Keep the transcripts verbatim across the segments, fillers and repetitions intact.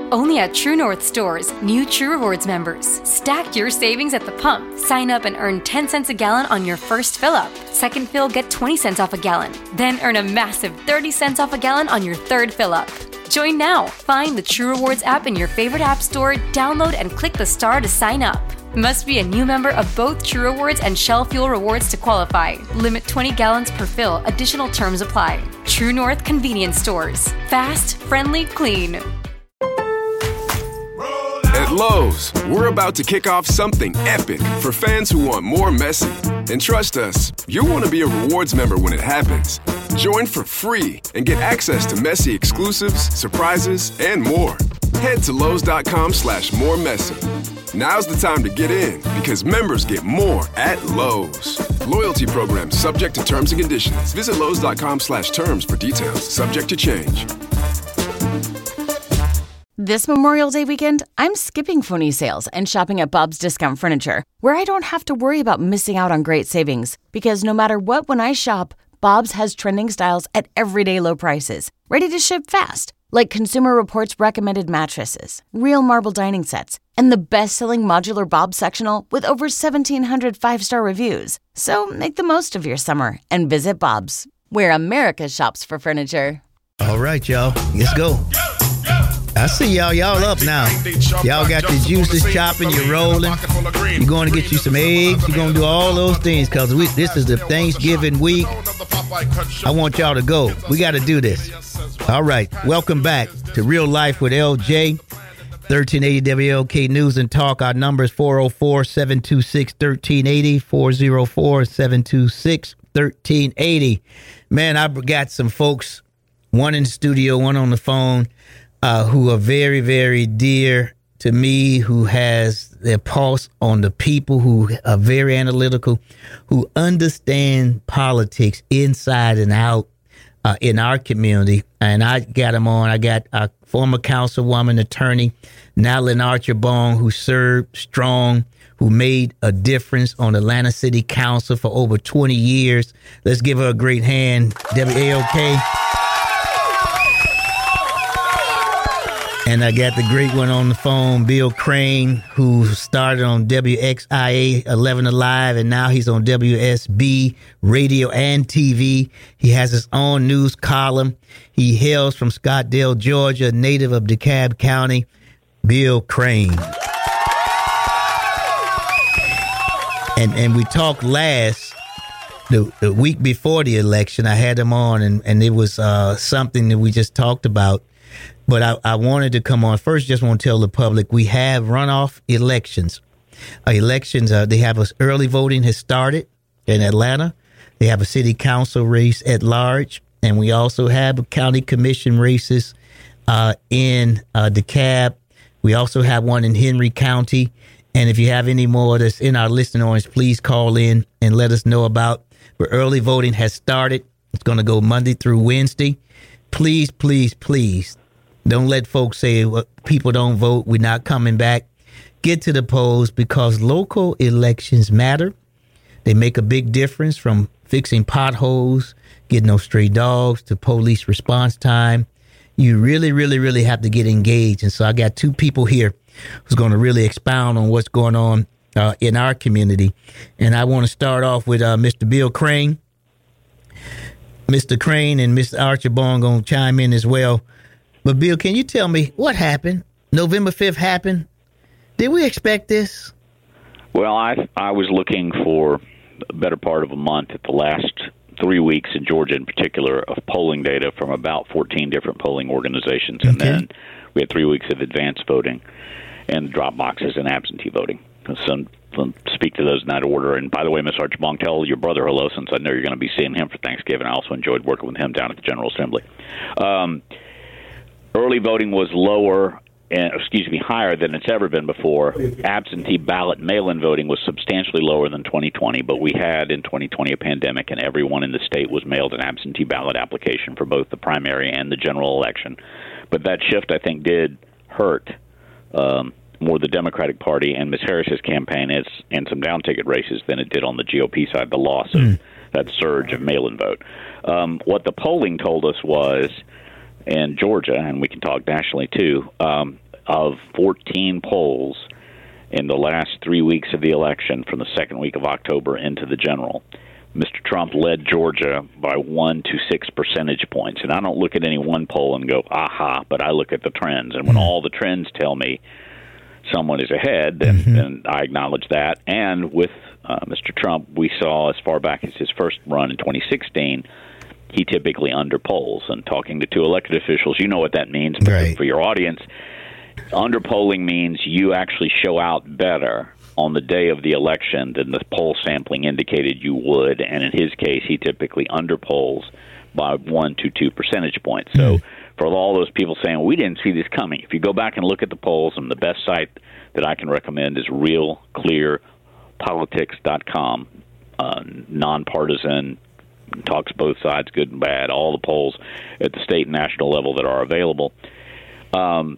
Only at True North stores, new True Rewards members. Stack your savings at the pump. Sign up and earn ten cents a gallon on your first fill-up. Second fill, get twenty cents off a gallon. Then earn a massive thirty cents off a gallon on your third fill-up. Join now. Find the True Rewards app in your favorite app store, download and click the star to sign up. Must be a new member of both True Rewards and Shell Fuel Rewards to qualify. Limit twenty gallons per fill. Additional terms apply. True North Convenience Stores. Fast, friendly, clean. At Lowe's, we're about to kick off something epic for fans who want more Messi. And trust us, you'll want to be a rewards member when it happens. Join for free and get access to Messi exclusives, surprises, and more. Head to Lowe's.com slash more Messi. Now's the time to get in because members get more at Lowe's. Loyalty program subject to terms and conditions. Visit Lowe's.com slash terms for details. Subject to change. This Memorial Day weekend, I'm skipping phony sales and shopping at Bob's Discount Furniture, where I don't have to worry about missing out on great savings. Because no matter what, when I shop, Bob's has trending styles at everyday low prices, ready to ship fast. Like Consumer Reports recommended mattresses, real marble dining sets, and the best-selling modular Bob's sectional with over seventeen hundred five-star reviews. So make the most of your summer and visit Bob's, where America shops for furniture. All right, y'all, let's go. I see y'all. Y'all up now. Y'all got your juices chopping. You're rolling. You're going to get you some eggs. You're going to do all those things because this is the Thanksgiving week. I want y'all to go. We got to do this. All right. Welcome back to Real Life with L J. thirteen eighty W L K News and Talk. Our number is four oh four, seven two six, one three eight oh, four oh four, seven two six, one three eight oh. Man, I got some folks, one in the studio, one on the phone, Uh, who are very, very dear to me, who has their pulse on the people, who are very analytical, who understand politics inside and out uh, in our community. And I got them on. I got a former councilwoman, attorney, Natalie Archibong, who served strong, who made a difference on Atlanta City Council for over twenty years. Let's give her a great hand, W A L K. And I got the great one on the phone, Bill Crane, who started on W X I A eleven Alive, and now he's on W S B radio and T V. He has his own news column. He hails from Scottsdale, Georgia, native of DeKalb County. Bill Crane. And and we talked last, the, the week before the election. I had him on, and, and it was uh, something that we just talked about. But I, I wanted to come on first. Just want to tell the public we have runoff elections. Uh, elections, uh, they have us early voting has started in Atlanta. They have a city council race at large. And we also have county commission races uh, in uh, DeKalb. We also have one in Henry County. And if you have any more that's in our listening audience, please call in and let us know about. But early voting has started. It's going to go Monday through Wednesday. Please, please, please. Don't let folks say, well, people don't vote, we're not coming back. Get to the polls because local elections matter. They make a big difference, from fixing potholes, getting no stray dogs, to police response time. You really, really, really have to get engaged. And so I got two people here who's going to really expound on what's going on uh, in our community. And I want to start off with uh, Mister Bill Crane. Mister Crane and Mister Archibong going to chime in as well. But, Bill, can you tell me what happened? November fifth happened. Did we expect this? Well, I I was looking for a better part of a month at the last three weeks in Georgia in particular of polling data from about fourteen different polling organizations. And okay. Then we had three weeks of advance voting and drop boxes and absentee voting. So I'll speak to those in that order. And by the way, Miz Archibong, tell your brother hello, since I know you're going to be seeing him for Thanksgiving. I also enjoyed working with him down at the General Assembly. Um Early voting was lower, and, excuse me, higher than it's ever been before. Absentee ballot mail-in voting was substantially lower than twenty twenty, but we had in twenty twenty a pandemic, and everyone in the state was mailed an absentee ballot application for both the primary and the general election. But that shift, I think, did hurt um, more the Democratic Party and Miz Harris's campaign is, and some down-ticket races than it did on the G O P side, the loss of mm. that surge of mail-in vote. Um, what the polling told us was, in Georgia, and we can talk nationally too, um, of fourteen polls in the last three weeks of the election, from the second week of October into the general, Mister Trump led Georgia by one to six percentage points. And I don't look at any one poll and go, aha, but I look at the trends. And when all the trends tell me someone is ahead, then, mm-hmm. then I acknowledge that. And with uh, Mister Trump, we saw as far back as his first run in twenty sixteen, he typically underpolls. And talking to two elected officials, you know what that means. But right. for your audience, underpolling means you actually show out better on the day of the election than the poll sampling indicated you would. And in his case, he typically underpolls by one to two percentage points. So for all those people saying, we didn't see this coming, if you go back and look at the polls, and the best site that I can recommend is real clear politics dot com, uh, nonpartisan, talks both sides, good and bad, all the polls at the state and national level that are available. Um,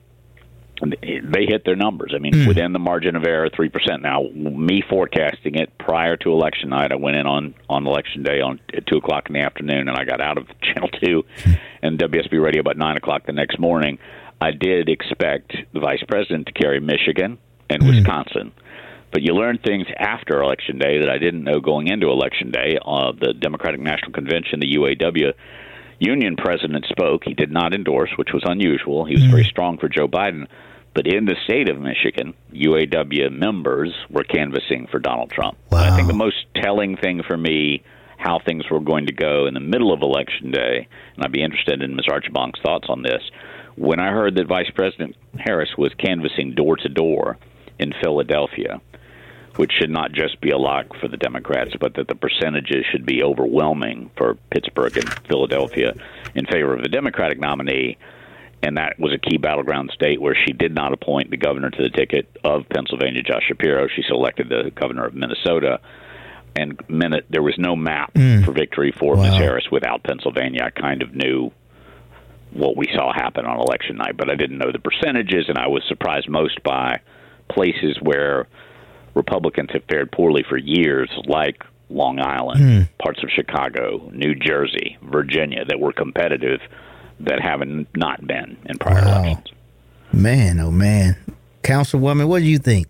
they hit their numbers. I mean, mm. within the margin of error, three percent. Now, me forecasting it prior to election night, I went in on, on election day on at two o'clock in the afternoon, and I got out of Channel two and W S B Radio about nine o'clock the next morning. I did expect the vice president to carry Michigan and mm. Wisconsin. But you learn things after Election Day that I didn't know going into Election Day. Uh, the Democratic National Convention, the U A W union president spoke. He did not endorse, which was unusual. He was mm. very strong for Joe Biden. But in the state of Michigan, U A W members were canvassing for Donald Trump. Wow. I think the most telling thing for me, how things were going to go in the middle of Election Day, and I'd be interested in Miz Archibong's thoughts on this, when I heard that Vice President Harris was canvassing door-to-door in Philadelphia, which should not just be a lock for the Democrats, but that the percentages should be overwhelming for Pittsburgh and Philadelphia in favor of the Democratic nominee. And that was a key battleground state where she did not appoint the governor to the ticket of Pennsylvania, Josh Shapiro. She selected the governor of Minnesota. And minute, there was no map mm. for victory for wow. Miz Harris without Pennsylvania. I kind of knew what we saw happen on election night, but I didn't know the percentages, and I was surprised most by places where Republicans have fared poorly for years, like Long Island, mm. parts of Chicago, New Jersey, Virginia, that were competitive, that haven't not been in prior wow. elections. Man, oh man. Councilwoman, what do you think?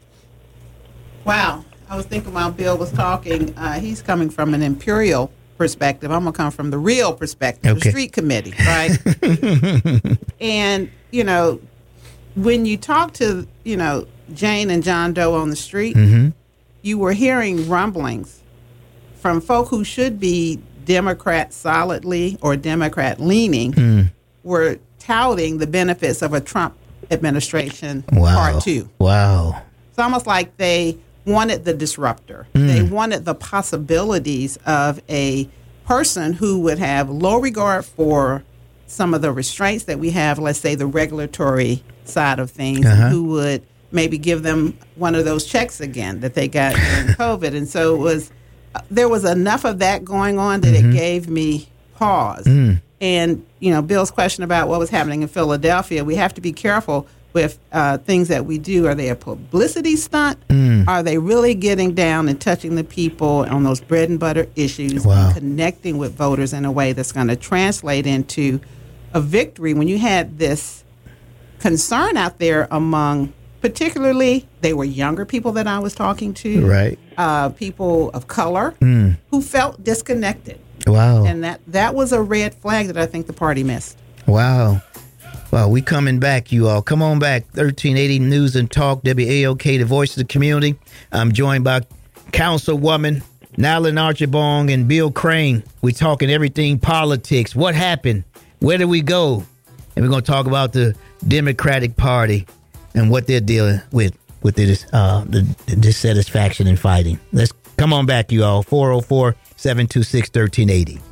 Wow. I was thinking while Bill was talking, uh, he's coming from an imperial perspective. I'm going to come from the real perspective, okay. the street committee, right? And, you know, when you talk to, you know, Jane and John Doe on the street, mm-hmm. you were hearing rumblings from folk who should be Democrat solidly or Democrat leaning mm. were touting the benefits of a Trump administration wow. part two. Wow. It's almost like they wanted the disruptor. Mm. They wanted the possibilities of a person who would have low regard for some of the restraints that we have, let's say the regulatory side of things, uh-huh. who would maybe give them one of those checks again that they got during COVID. And so it was, there was enough of that going on that mm-hmm. it gave me pause. Mm. And, you know, Bill's question about what was happening in Philadelphia, we have to be careful with uh, things that we do. Are they a publicity stunt? Mm. Are they really getting down and touching the people on those bread and butter issues wow. and connecting with voters in a way that's going to translate into a victory? When you had this concern out there among, particularly, they were younger people that I was talking to, right? Uh, people of color mm. who felt disconnected. Wow. And that, that was a red flag that I think the party missed. Wow. Well, we coming back, you all. Come on back. thirteen eighty News and Talk, W A O K, the voice of the community. I'm joined by Councilwoman Natalie Archibong and Bill Crane. We're talking everything politics. What happened? Where did we go? And we're going to talk about the Democratic Party and what they're dealing with, with this, uh, the, the dissatisfaction in fighting. Let's come on back, you all. four oh four, seven two six, one three eight oh.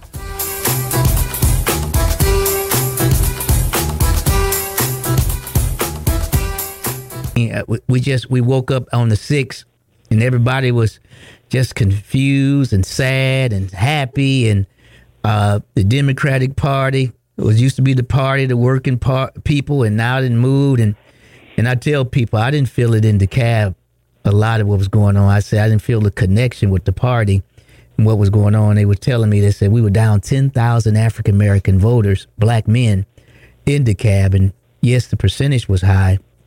We just, we woke up on the sixth and everybody was just confused and sad and happy. And uh, the Democratic Party was used to be the party of the working par- people, and now it moved. And, and I tell people, I didn't feel it in DeKalb, a lot of what was going on. I said I didn't feel the connection with the party and what was going on. They were telling me, they said we were down ten thousand African-American voters, black men, in DeKalb. And yes, the percentage was high,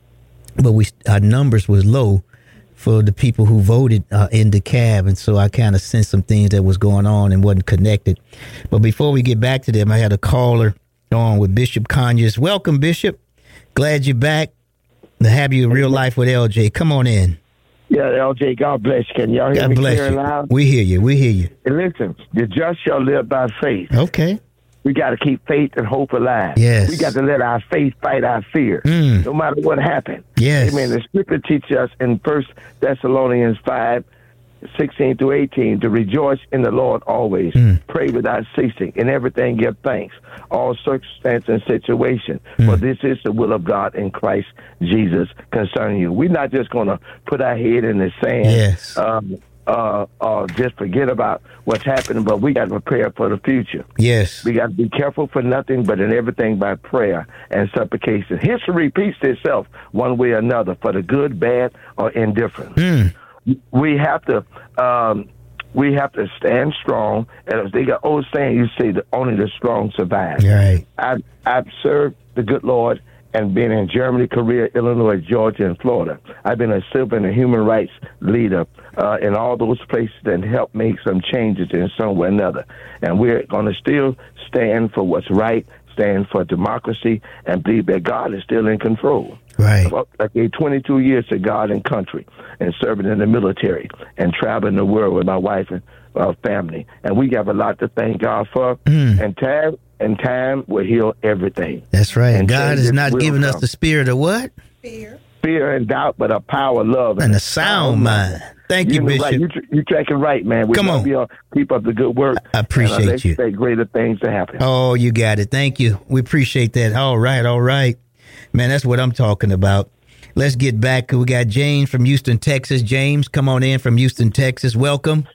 but we our numbers was low for the people who voted uh, in DeKalb, and so I kind of sensed some things that was going on and wasn't connected. But before we get back to them, I had a caller on with Bishop Conyers. Welcome, Bishop. Glad you're back. To have you in real life with L J. Come on in. Yeah, L J, God bless you. Can y'all hear God me bless clear and you. loud? We hear you. We hear you. And listen, the just shall live by faith. Okay. We got to keep faith and hope alive. Yes. We got to let our faith fight our fear, Mm. no matter what happens. Yes. Amen. The scripture teaches us in First Thessalonians five, sixteen through eighteen, to rejoice in the Lord always. Mm. Pray without ceasing. In everything give thanks. All circumstance and situation. Mm. For this is the will of God in Christ Jesus concerning you. We're not just going to put our head in the sand. Yes. Um, uh, uh, just forget about what's happening, but we got to prepare for the future. Yes. We got to be careful for nothing, but in everything by prayer and supplication. History repeats itself one way or another, for the good, bad, or indifferent. Mm. We have to um, we have to stand strong. And they got old saying, you say that only the strong survive. Right. I've, I've served the good Lord and been in Germany, Korea, Illinois, Georgia, and Florida. I've been a civil and a human rights leader uh, in all those places that helped make some changes in some way or another. And we're going to still stand for what's right, stand for democracy, and believe that God is still in control. Right. I gave twenty-two years to God and country and serving in the military and traveling the world with my wife and uh, family. And we have a lot to thank God for. Mm. And time and time will heal everything. That's right. And God is not giving come. us the spirit of what? Fear. Fear and doubt, but a power, love, And a sound mind. Thank you, You're Bishop. right. You, tr- you tracking right, man. We Come on. Be on. Keep up the good work. I appreciate and, uh, let's you. expect greater things to happen. Oh, you got it. Thank you. We appreciate that. All right. All right. Man, that's what I'm talking about. Let's get back. We got James from Houston, Texas. James, come on in from Houston, Texas. Welcome.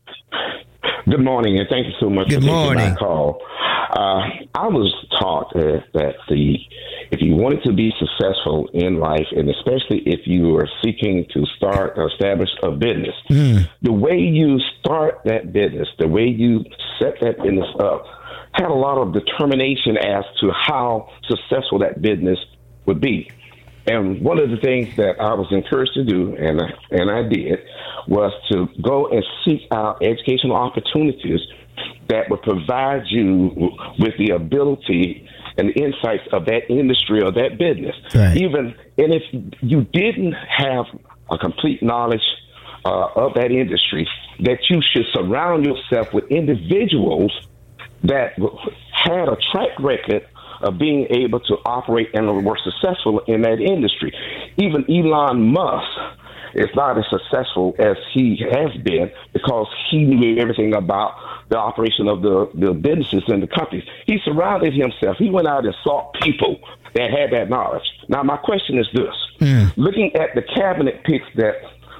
Good morning, and thank you so much Good for morning. taking my call. Uh, I was taught uh, that the if you wanted to be successful in life, and especially if you are seeking to start or establish a business, Mm. the way you start that business, the way you set that business up, had a lot of determination as to how successful that business would be. And one of the things that I was encouraged to do, and I, and I did, was to go and seek out educational opportunities that would provide you with the ability and the insights of that industry or that business. Right. Even and if you didn't have a complete knowledge uh, of that industry, that you should surround yourself with individuals that had a track record of being able to operate and were successful in that industry. Even Elon Musk is not as successful as he has been because he knew everything about the operation of the, the businesses and the companies. He surrounded himself. He went out and sought people that had that knowledge. Now, my question is this. Mm. Looking at the cabinet picks that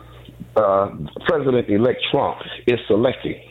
uh, President-elect Trump is selecting,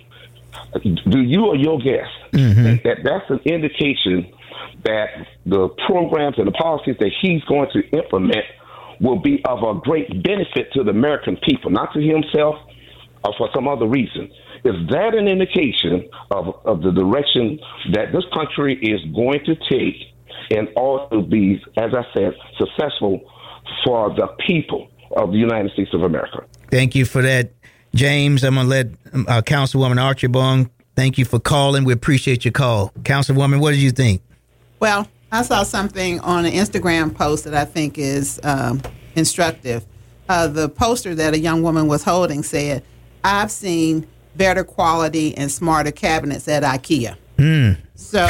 do you or your guest mm-hmm. think that that's an indication that the programs and the policies that he's going to implement will be of a great benefit to the American people, not to himself or for some other reason? Is that an indication of, of the direction that this country is going to take in order to be, as I said, successful for the people of the United States of America? Thank you for that, James. I'm going to let uh, Councilwoman Archibong, thank you for calling. We appreciate your call. Councilwoman, what did you think? Well, I saw something on an Instagram post that I think is um, instructive. Uh, the poster that a young woman was holding said, "I've seen better quality and smarter cabinets at IKEA." Mm. So,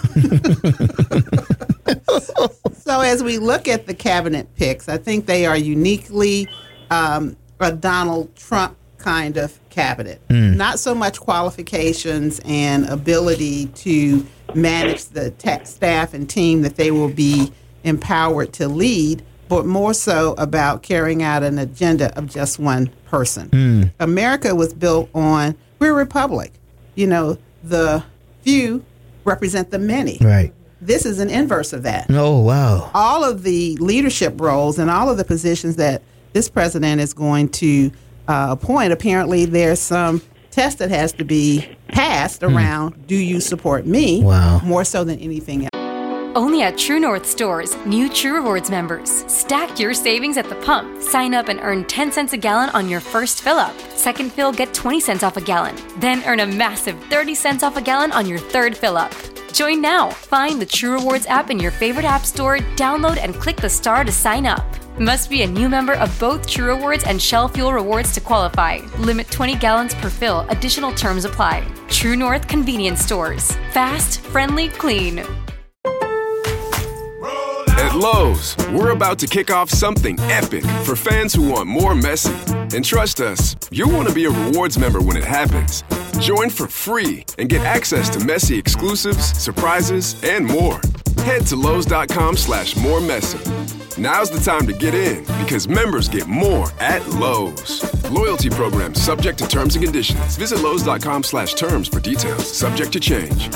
so as we look at the cabinet picks, I think they are uniquely um, a Donald Trump kind of cabinet. Mm. Not so much qualifications and ability to manage the ta- staff and team that they will be empowered to lead, but more so about carrying out an agenda of just one person. Mm. America was built on, we're a republic. You know, the few represent the many. Right. This is an inverse of that. Oh, wow. All of the leadership roles and all of the positions that this president is going to uh, appoint, apparently there's some test that has to be passed around, hmm. do you support me? Wow. More so than anything else. Only at True North stores, new True Rewards members. Stack your savings at the pump. Sign up and earn ten cents a gallon on your first fill-up. Second fill, get twenty cents off a gallon. Then earn a massive thirty cents off a gallon on your third fill-up. Join now. Find the True Rewards app in your favorite app store, download and click the star to sign up. Must be a new member of both True Rewards and Shell Fuel Rewards to qualify. Limit twenty gallons per fill. Additional terms apply. True North Convenience Stores. Fast, friendly, clean. At Lowe's, we're about to kick off something epic for fans who want more Messi. And trust us, you'll want to be a rewards member when it happens. Join for free and get access to Messi exclusives, surprises, and more. Head to Lowe's.com slash more Messi. Now's the time to get in because members get more at Lowe's. Loyalty program subject to terms and conditions. Visit Lowe's.com slash terms for details. Subject to change.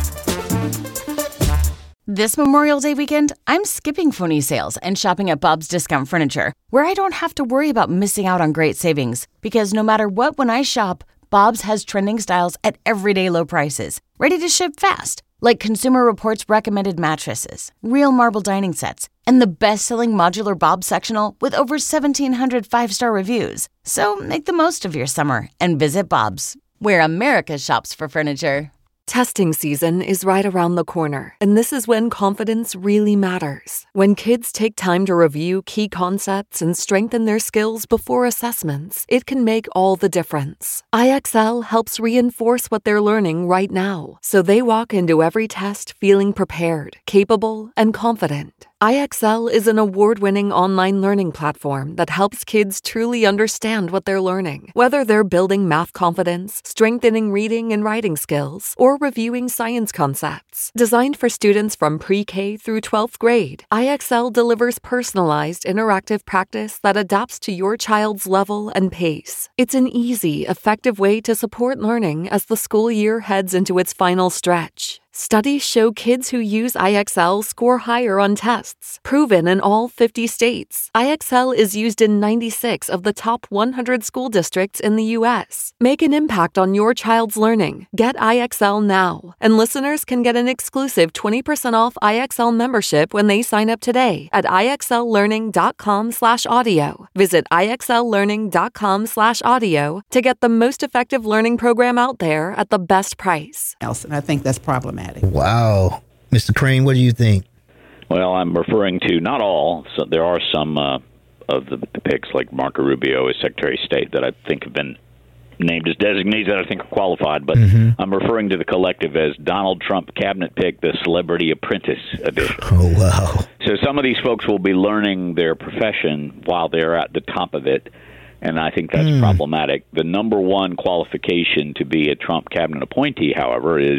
This Memorial Day weekend, I'm skipping phony sales and shopping at Bob's Discount Furniture, where I don't have to worry about missing out on great savings. Because no matter what, when I shop, Bob's has trending styles at everyday low prices, ready to ship fast. Like Consumer Reports recommended mattresses, real marble dining sets, and the best-selling modular Bob's sectional with over seventeen hundred five-star reviews. So make the most of your summer and visit Bob's, where America shops for furniture. Testing season is right around the corner, and this is when confidence really matters. When kids take time to review key concepts and strengthen their skills before assessments, it can make all the difference. I X L helps reinforce what they're learning right now, so they walk into every test feeling prepared, capable, and confident. I X L is an award-winning online learning platform that helps kids truly understand what they're learning, whether they're building math confidence, strengthening reading and writing skills, or reviewing science concepts. Designed for students from pre-K through twelfth grade, I X L delivers personalized, interactive practice that adapts to your child's level and pace. It's an easy, effective way to support learning as the school year heads into its final stretch. Studies show kids who use I X L score higher on tests, proven in all fifty states. I X L is used in ninety-six of the top one hundred school districts in the U S. Make an impact on your child's learning. Get I X L now. And listeners can get an exclusive twenty percent off I X L membership when they sign up today at IXLlearning.com slash audio. Visit IXLlearning.com slash audio to get the most effective learning program out there at the best price. Else, and I think that's problematic. Wow. Mister Crane, what do you think? Well, I'm referring to not all. So there are some uh, of the, the picks, like Marco Rubio as Secretary of State, that I think have been named as designees that I think are qualified. But mm-hmm. I'm referring to the collective as Donald Trump cabinet pick, the Celebrity Apprentice edition. Oh, wow. So some of these folks will be learning their profession while they're at the top of it. And I think that's mm. problematic. The number one qualification to be a Trump cabinet appointee, however, is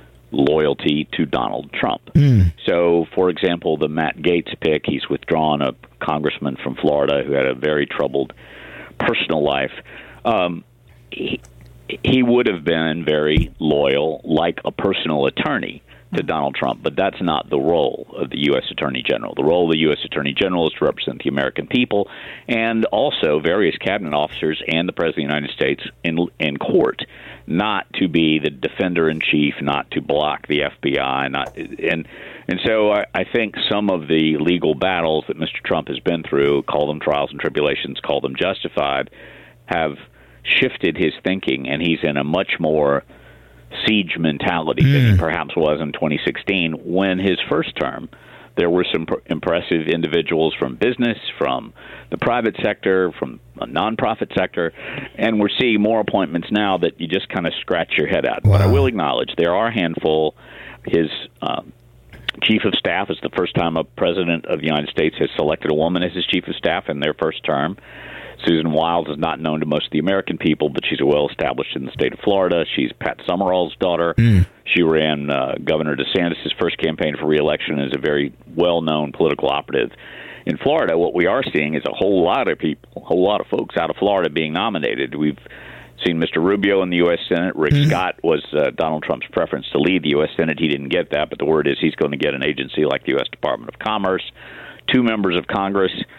loyalty to Donald Trump. Mm. So, for example, the Matt Gaetz pick, he's withdrawn, a congressman from Florida who had a very troubled personal life. Um, he, he would have been very loyal, like a personal attorney to Donald Trump, but that's not the role of the U S Attorney General. The role of the U S Attorney General is to represent the American people and also various cabinet officers and the President of the United States in in court, not to be the defender-in-chief, not to block the F B I. Not and and so I, I think some of the legal battles that Mister Trump has been through, call them trials and tribulations, call them justified, have shifted his thinking, and he's in a much more siege mentality mm. than he perhaps was in twenty sixteen when his first term. There were some pr- impressive individuals from business, from the private sector, from a nonprofit sector, and we're seeing more appointments now that you just kind of scratch your head at. Wow. But I will acknowledge there are a handful. His um, chief of staff is the first time a president of the United States has selected a woman as his chief of staff in their first term. Susan Wiles is not known to most of the American people, but she's well established in the state of Florida. She's Pat Summerall's daughter. Mm. She ran uh, Governor DeSantis' first campaign for re-election and is a very well-known political operative in Florida. What we are seeing is a whole lot of people, a whole lot of folks out of Florida being nominated. We've seen Mister Rubio in the U S Senate. Rick mm. Scott was uh, Donald Trump's preference to lead the U S Senate. He didn't get that, but the word is he's going to get an agency like the U S Department of Commerce. Two members of Congress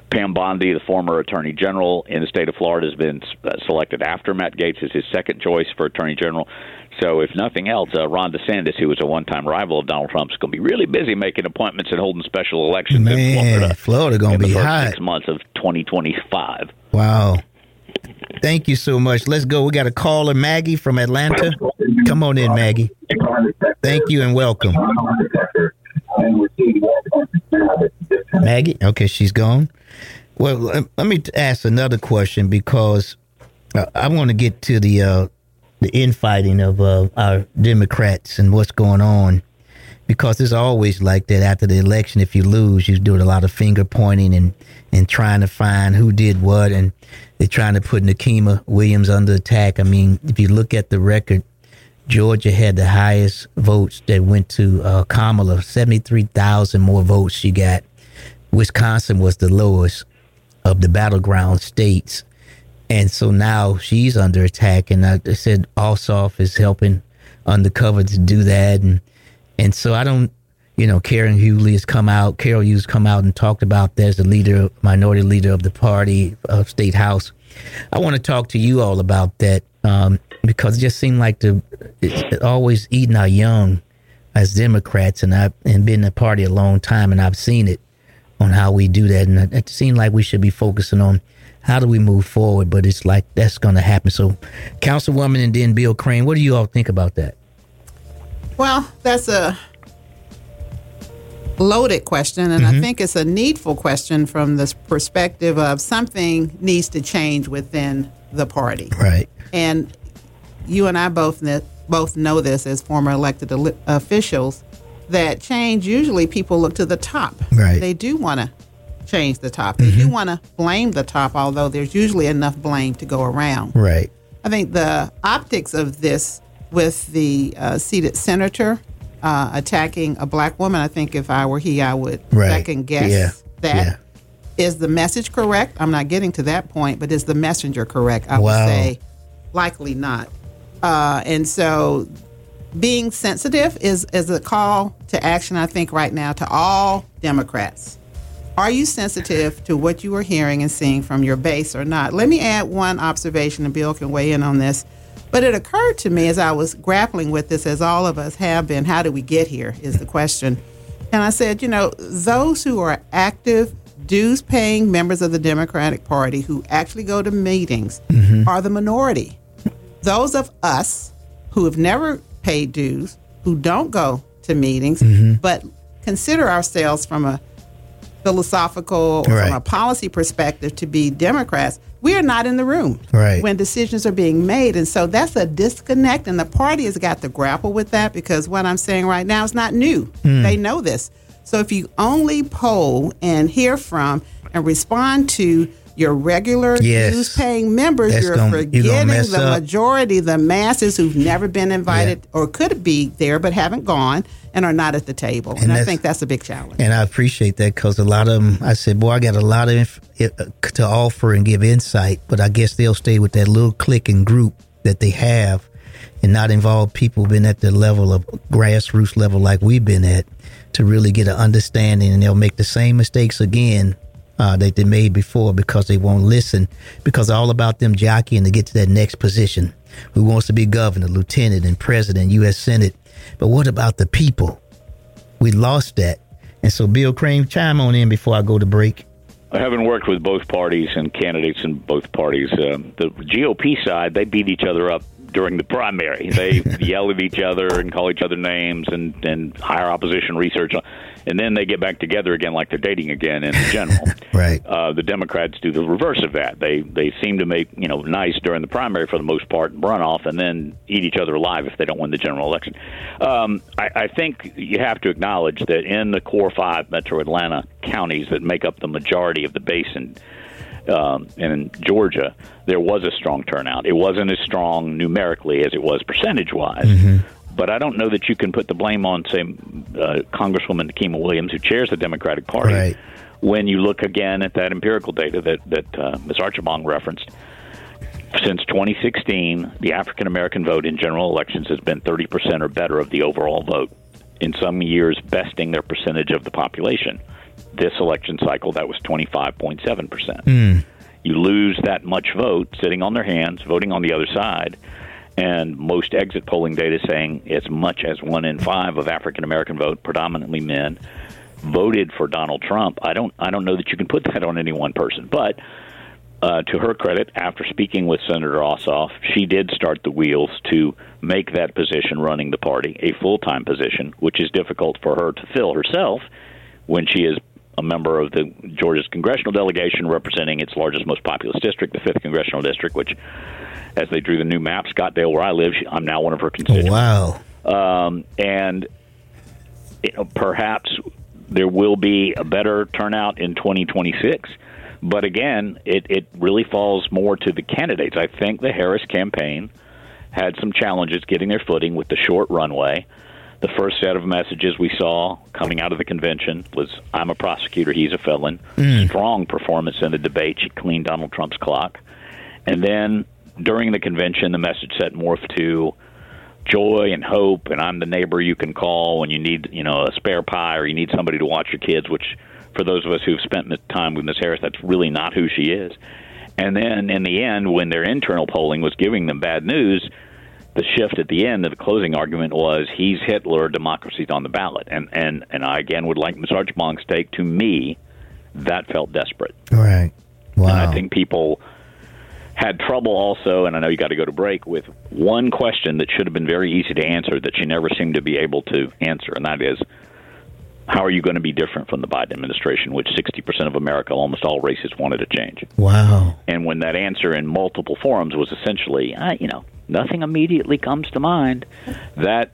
Pam Bondi, the former Attorney General in the state of Florida, has been uh, selected after Matt Gaetz as his second choice for Attorney General. So if nothing else, uh, Ron DeSantis, who was a one-time rival of Donald Trump, is going to be really busy making appointments and holding special elections Man, in Florida. Florida going to be first hot. Six months of twenty twenty-five. Wow. Thank you so much. Let's go. We got a caller, Maggie from Atlanta. Come on in, Maggie. Thank you and welcome. Maggie? Okay, she's gone. Well, let me ask another question because I want to get to the uh, the infighting of uh, our Democrats and what's going on, because it's always like that after the election. If you lose, you do a lot of finger pointing and, and trying to find who did what, and they're trying to put Nikema Williams under attack. I mean, if you look at the record, Georgia had the highest votes that went to uh, Kamala, seventy-three thousand more votes she got. Wisconsin was the lowest of the battleground states. And so now she's under attack. And I said Ossoff is helping undercover to do that. And and so I don't, you know, Karen Hughley has come out, Carol Hughes come out and talked about that as the leader, minority leader of the party, of State House. I want to talk to you all about that um, because it just seemed like the it's always eating our young as Democrats. And I've and been in the party a long time, and I've seen it on how we do that. And it seemed like we should be focusing on how do we move forward, but it's like that's going to happen. So, Councilwoman and then Bill Crane, what do you all think about that? Well, that's a loaded question, and mm-hmm. I think it's a needful question from this perspective of something needs to change within the party. Right. And you and I both ne- both know this as former elected el- officials, that change, usually people look to the top. Right. They do want to change the top. They mm-hmm. do want to blame the top, although there's usually enough blame to go around. Right. I think the optics of this with the uh, seated senator uh, attacking a black woman, I think if I were he, I would right. second guess yeah. that. Yeah. Is the message correct? I'm not getting to that point, but is the messenger correct? I wow. would say likely not. Uh, and so being sensitive is, is a call to action, I think, right now to all Democrats. Are you sensitive to what you are hearing and seeing from your base or not? Let me add one observation, and Bill can weigh in on this. But it occurred to me as I was grappling with this, as all of us have been, how did we get here is the question. And I said, you know, those who are active, dues-paying members of the Democratic Party who actually go to meetings mm-hmm. are the minority. Those of us who have never paid dues, who don't go to meetings, mm-hmm. but consider ourselves from a philosophical, right. from a policy perspective to be Democrats, we are not in the room right. when decisions are being made. And so that's a disconnect, and the party has got to grapple with that, because what I'm saying right now is not new. Mm. They know this. So if you only poll and hear from and respond to your regular yes. dues-paying members, That's you're gonna, forgetting you're the up. majority, the masses who've never been invited yeah. or could be there but haven't gone and are not at the table. And, and I think that's a big challenge. And I appreciate that, because a lot of them, I said, boy, I got a lot of inf- to offer and give insight, but I guess they'll stay with that little clique and group that they have and not involve people who've been at the level of grassroots level like we've been at to really get an understanding, and they'll make the same mistakes again Uh, that they made before because they won't listen, because all about them jockeying to get to that next position. Who wants to be governor, lieutenant, and president, U S Senate? But what about the people? We lost that. And so, Bill Crane, chime on in before I go to break. Having worked with both parties and candidates in both parties, uh, the G O P side, they beat each other up during the primary. They yell at each other and call each other names and, and hire opposition research. And then they get back together again like they're dating again in general. Right. Uh, the Democrats do the reverse of that. They they seem to make, you know, nice during the primary for the most part and runoff, and then eat each other alive if they don't win the general election. Um, I, I think you have to acknowledge that in the core five metro Atlanta counties that make up the majority of the basin, Um, and in Georgia, there was a strong turnout. It wasn't as strong numerically as it was percentage-wise. Mm-hmm. But I don't know that you can put the blame on, say, uh, Congresswoman Nikema Williams, who chairs the Democratic Party, right. when you look again at that empirical data that, that uh, Miz Archibong referenced. Since twenty sixteen, the African-American vote in general elections has been thirty percent or better of the overall vote, in some years besting their percentage of the population. This election cycle, that was twenty-five point seven percent. Mm. You lose that much vote sitting on their hands, voting on the other side, and most exit polling data saying as much as one in five of African-American vote, predominantly men, voted for Donald Trump. I don't I don't know that you can put that on any one person. But uh, to her credit, after speaking with Senator Ossoff, she did start the wheels to make that position running the party a full-time position, which is difficult for her to fill herself when she is a member of the Georgia's congressional delegation representing its largest, most populous district, the fifth Congressional District, which, as they drew the new map, Scottsdale, where I live, she, I'm now one of her constituents. Wow. Um, and you know, perhaps there will be a better turnout in twenty twenty-six. But again, it, it really falls more to the candidates. I think the Harris campaign had some challenges getting their footing with the short runway. The first set of messages we saw coming out of the convention was, I'm a prosecutor, he's a felon. Mm. Strong performance in the debate. She cleaned Donald Trump's clock. And then during the convention, the message set morphed to joy and hope, and I'm the neighbor you can call when you need, you know, a spare pie or you need somebody to watch your kids, which for those of us who've spent time with Miz Harris, that's really not who she is. And then in the end, when their internal polling was giving them bad news, the shift at the end of the closing argument was, he's Hitler, democracy's on the ballot. And and, and I, again, would like Miz Archibong's take. To me, that felt desperate. All right. Wow. And I think people had trouble also, and I know you got to go to break, with one question that should have been very easy to answer that she never seemed to be able to answer, and that is, how are you going to be different from the Biden administration, which sixty percent of America, almost all races, wanted to change? Wow. And when that answer in multiple forums was essentially, uh, you know, nothing immediately comes to mind, that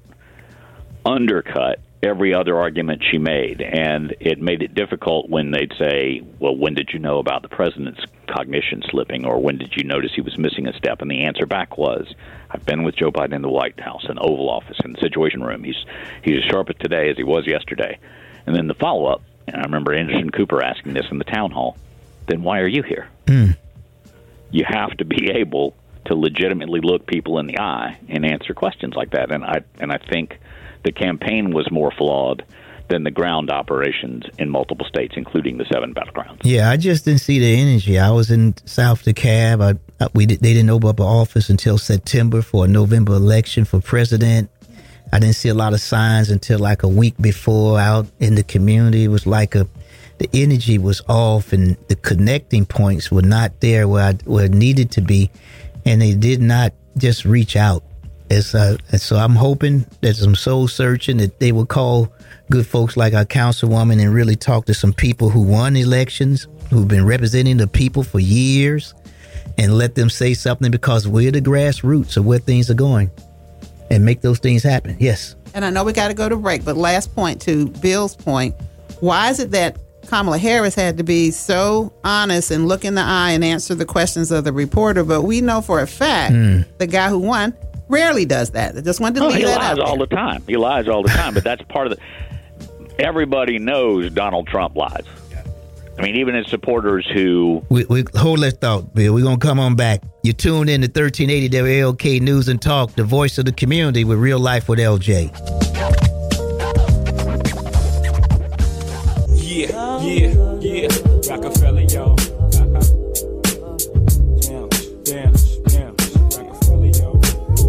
undercut every other argument she made. And it made it difficult when they'd say, well, when did you know about the president's cognition slipping, or when did you notice he was missing a step? And the answer back was, I've been with Joe Biden in the White House, in the Oval Office, in the Situation Room. He's he's as sharp as today as he was yesterday. And then the follow-up, and I remember Anderson Cooper asking this in the town hall, then why are you here? Mm. You have to be able to legitimately look people in the eye and answer questions like that. And I and I think the campaign was more flawed than the ground operations in multiple states, including the seven battlegrounds. Yeah, I just didn't see the energy. I was in South DeKalb. I, I, we did, they didn't open up an office until September for a November election for president. I didn't see a lot of signs until like a week before out in the community. It was like a the energy was off, and the connecting points were not there where I, where it needed to be, and they did not just reach out. As, uh, and so I'm hoping that some soul searching, that they will call good folks like our councilwoman and really talk to some people who won elections, who've been representing the people for years, and let them say something, because we're the grassroots of where things are going, and make those things happen. Yes. And I know we got to go to break, but last point to Bill's point, why is it that Kamala Harris had to be so honest and look in the eye and answer the questions of the reporter, but we know for a fact mm. the guy who won rarely does that. I just wanted to oh, leave he that lies out all there. the time. He lies all the time, but that's part of the... Everybody knows Donald Trump lies. I mean, even his supporters who... We, we hold that thought, Bill. We're going to come on back. You tuned in to thirteen eighty W L K News and Talk, the voice of the community, with Real Life with L J. Yeah, yeah, yeah. Rockefeller, y'all. Uh-huh. Damn, damn, damn. Rockefeller, y'all.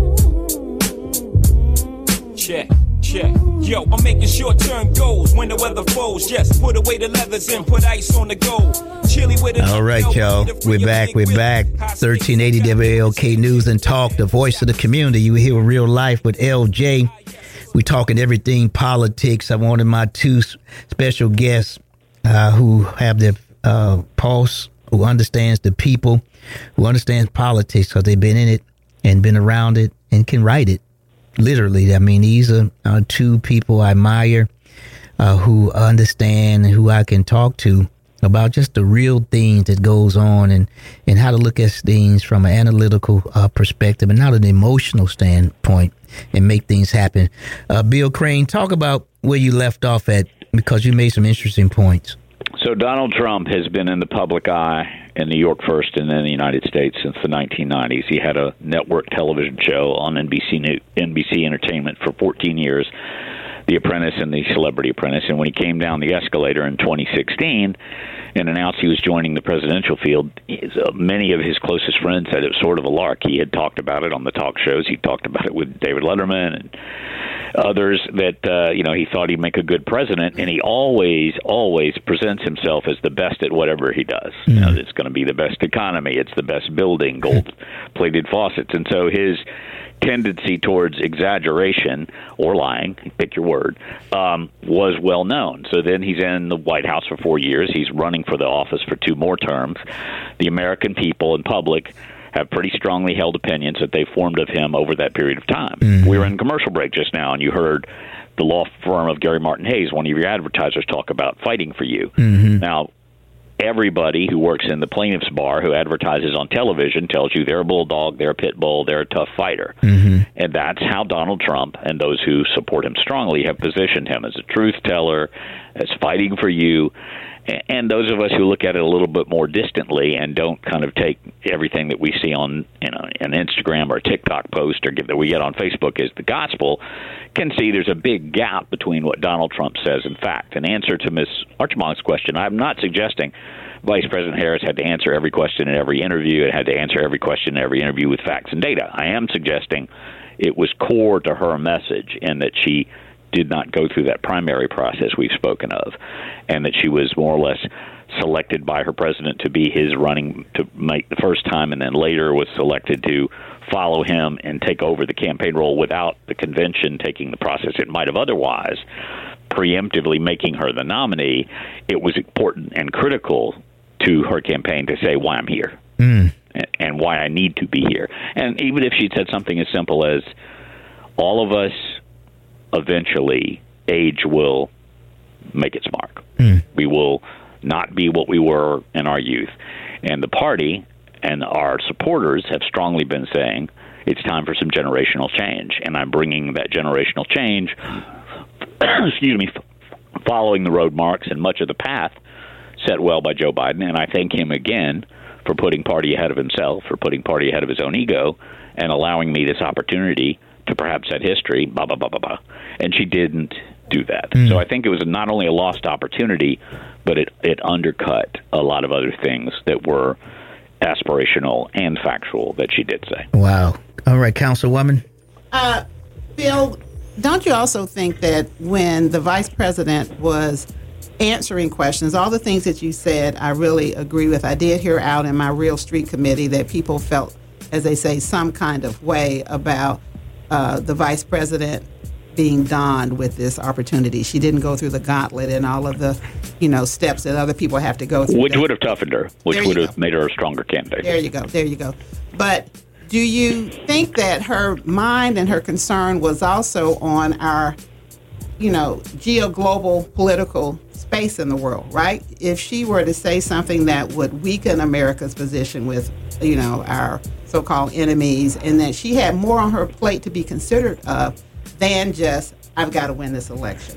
Check, check. Yo, I'm making short-term goals when the weather falls. Just put away the leathers and put ice on the gold. Chili with it. All right, y'all. We're back. We're back. thirteen eighty W L K News and Talk, the voice of the community. You hear Real Life with L J. We're talking everything politics. I wanted my two special guests uh, who have their uh, pulse, who understands the people, who understands politics, because they've been in it and been around it and can write it. Literally. I mean, these are uh, two people I admire, uh, who understand and who I can talk to about just the real things that goes on, and, and how to look at things from an analytical uh, perspective and not an emotional standpoint, and make things happen. Uh, Bill Crane, talk about where you left off at, because you made some interesting points. So Donald Trump has been in the public eye in New York first and then the United States since the nineteen nineties. He had a network television show on N B C New, N B C Entertainment for fourteen years The Apprentice and The Celebrity Apprentice. And when he came down the escalator in twenty sixteen and announced he was joining the presidential field, his, uh, many of his closest friends said it was sort of a lark. He had talked about it on the talk shows. He talked about it with David Letterman and others, that uh, you know, he thought he'd make a good president, and he always, always presents himself as the best at whatever he does. Mm. You know, it's going to be the best economy, it's the best building, gold-plated faucets, and so his tendency towards exaggeration or lying, pick your word, um, was well known. So then he's in the White House for four years. He's running for the office for two more terms. The American people and public have pretty strongly held opinions that they formed of him over that period of time. Mm-hmm. We were in commercial break just now, and you heard the law firm of Gary Martin Hayes, one of your advertisers, talk about fighting for you. Mm-hmm. Now, everybody who works in the plaintiff's bar who advertises on television tells you they're a bulldog, they're a pit bull, they're a tough fighter. Mm-hmm. And that's how Donald Trump and those who support him strongly have positioned him, as a truth teller, as fighting for you. And those of us who look at it a little bit more distantly and don't kind of take everything that we see on, you know, an Instagram or a TikTok post or get, that we get on Facebook as the gospel, can see there's a big gap between what Donald Trump says and fact. In answer to Miz Archibald's question, I'm not suggesting Vice President Harris had to answer every question in every interview and had to answer every question in every interview with facts and data. I am suggesting it was core to her message in that she did not go through that primary process we've spoken of, and that she was more or less selected by her president to be his running to make the first time, and then later was selected to follow him and take over the campaign role without the convention taking the process it might have otherwise, preemptively making her the nominee. It was important and critical to her campaign to say why I'm here mm. and, and why I need to be here. And even if she'd said something as simple as, all of us eventually, age will make its mark. Mm. We will not be what we were in our youth. And the party and our supporters have strongly been saying it's time for some generational change. And I'm bringing that generational change, excuse me, following the road marks and much of the path set well by Joe Biden. And I thank him again for putting party ahead of himself, for putting party ahead of his own ego, and allowing me this opportunity to perhaps set history, blah, blah, blah, blah, blah. And she didn't do that. Mm. So I think it was not only a lost opportunity, but it, it undercut a lot of other things that were aspirational and factual that she did say. Wow. All right, Councilwoman. Uh, Bill, don't you also think that when the vice president was answering questions, all the things that you said, I really agree with. I did hear out in my Real Street Committee that people felt, as they say, some kind of way about Uh, the vice president being donned with this opportunity. She didn't go through the gauntlet and all of the, you know, steps that other people have to go through. Which would have toughened her, which would have made her a stronger candidate. There you go, there you go. But do you think that her mind and her concern was also on our, you know, geo-global political space in the world, right? If she were to say something that would weaken America's position with, you know, our so-called enemies, and that she had more on her plate to be considered of than just, I've got to win this election.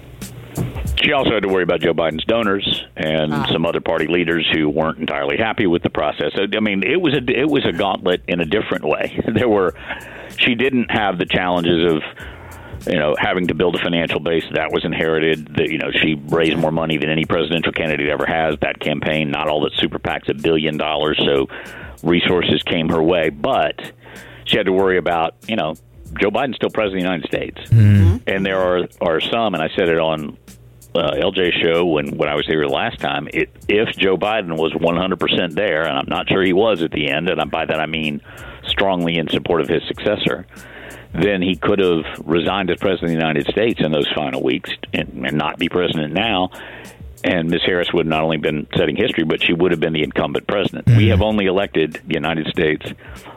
She also had to worry about Joe Biden's donors and uh, some other party leaders who weren't entirely happy with the process. I mean, it was a it was a gauntlet in a different way. There were, she didn't have the challenges of, you know, having to build a financial base that was inherited. That, you know, she raised more money than any presidential candidate ever has. That campaign, not all that super PAC's a billion dollars, so resources came her way. But she had to worry about, you know, Joe Biden's still president of the United States. Mm-hmm. And there are, are some, and I said it on uh, L J's show when, when I was here the last time, it, if Joe Biden was one hundred percent there, and I'm not sure he was at the end, and by that I mean strongly in support of his successor, then he could have resigned as president of the United States in those final weeks and, and not be president now. And Miz Harris would have not only been setting history, but she would have been the incumbent president. Mm-hmm. We have only elected the United States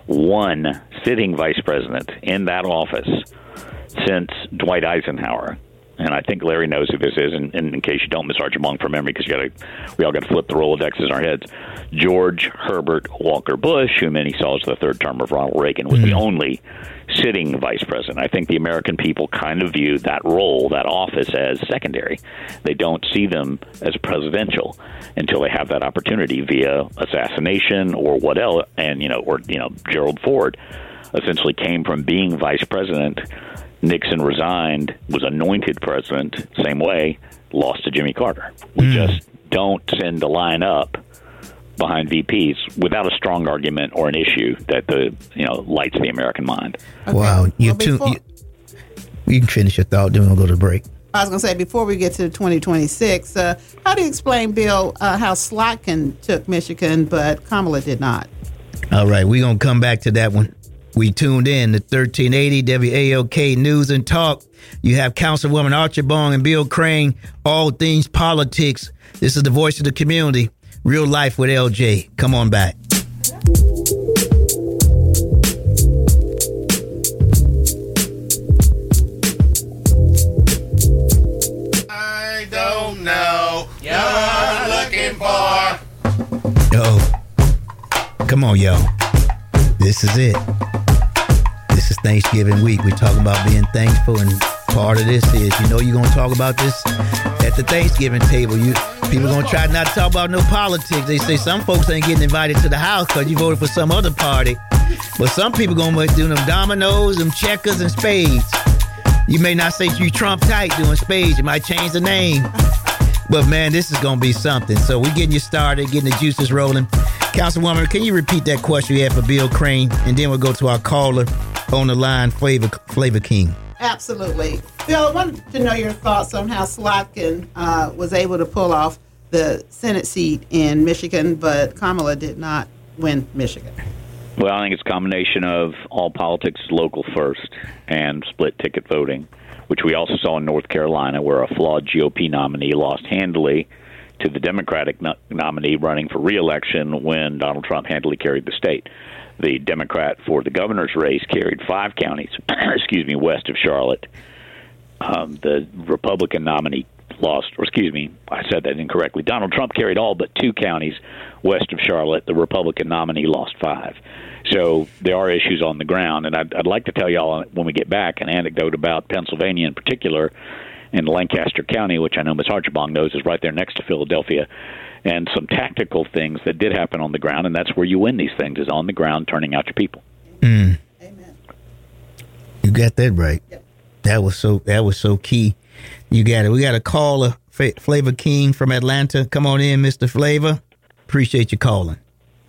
one sitting vice president in that office since Dwight Eisenhower. And I think Larry knows who this is, and, and in case you don't, Miz Archibald from memory, because you gotta, we all got to flip the Rolodexes in our heads. George Herbert Walker Bush, who many saw as the third term of Ronald Reagan, was mm-hmm. the only sitting vice president. I think the American people kind of view that role, that office, as secondary. They don't see them as presidential until they have that opportunity via assassination or what else. And, you know, or, you know, Gerald Ford essentially came from being vice president Nixon resigned, was anointed president, same way, lost to Jimmy Carter. We Mm. just don't tend to line up behind V Ps without a strong argument or an issue that the you know lights the American mind. Okay. Wow. You, Well, too, before- you, you can finish your thought, then we'll go to the break. I was going to say, before we get to twenty twenty-six, uh, how do you explain, Bill, uh, how Slotkin took Michigan, but Kamala did not? All right, we're going to come back to that one. We tuned in to thirteen eighty W A L K News and Talk. You have Councilwoman Archibong and Bill Crane, all things politics. This is the voice of the community, Real Life with L J. Come on back. I don't know. You're looking for. Yo, come on, yo. This is it. This is Thanksgiving week. We're talking about being thankful, and part of this is, you know, you're going to talk about this at the Thanksgiving table. You people going to try not to talk about no politics. They say some folks ain't getting invited to the house because you voted for some other party. But some people going to do them dominoes, them checkers, and spades. You may not say you Trump tight doing spades. You might change the name. But, man, this is going to be something. So we're getting you started, getting the juices rolling. Councilwoman, can you repeat that question you had for Bill Crane? And then we'll go to our caller on the line, Flavor, Flavor King. Absolutely. Bill, I wanted to know your thoughts on how Slotkin uh, was able to pull off the Senate seat in Michigan, but Kamala did not win Michigan. Well, I think it's a combination of all politics is local first and split ticket voting, which we also saw in North Carolina, where a flawed G O P nominee lost handily to the Democratic no- nominee running for re-election when Donald Trump handily carried the state. The Democrat for the governor's race carried five counties, excuse me, west of Charlotte. Um, the Republican nominee lost, or excuse me, I said that incorrectly. Donald Trump carried all but two counties west of Charlotte. The Republican nominee lost five. So there are issues on the ground, and I'd, I'd like to tell y'all when we get back an anecdote about Pennsylvania in particular, in Lancaster County, which I know Miz Archibong knows is right there next to Philadelphia, and some tactical things that did happen on the ground, and that's where you win these things, is on the ground turning out your people. Mm. Amen. You got that right. Yep. That was so that was so key. You got it. We got a caller, Flavor King from Atlanta. Come on in, Mister Flavor. Appreciate you calling.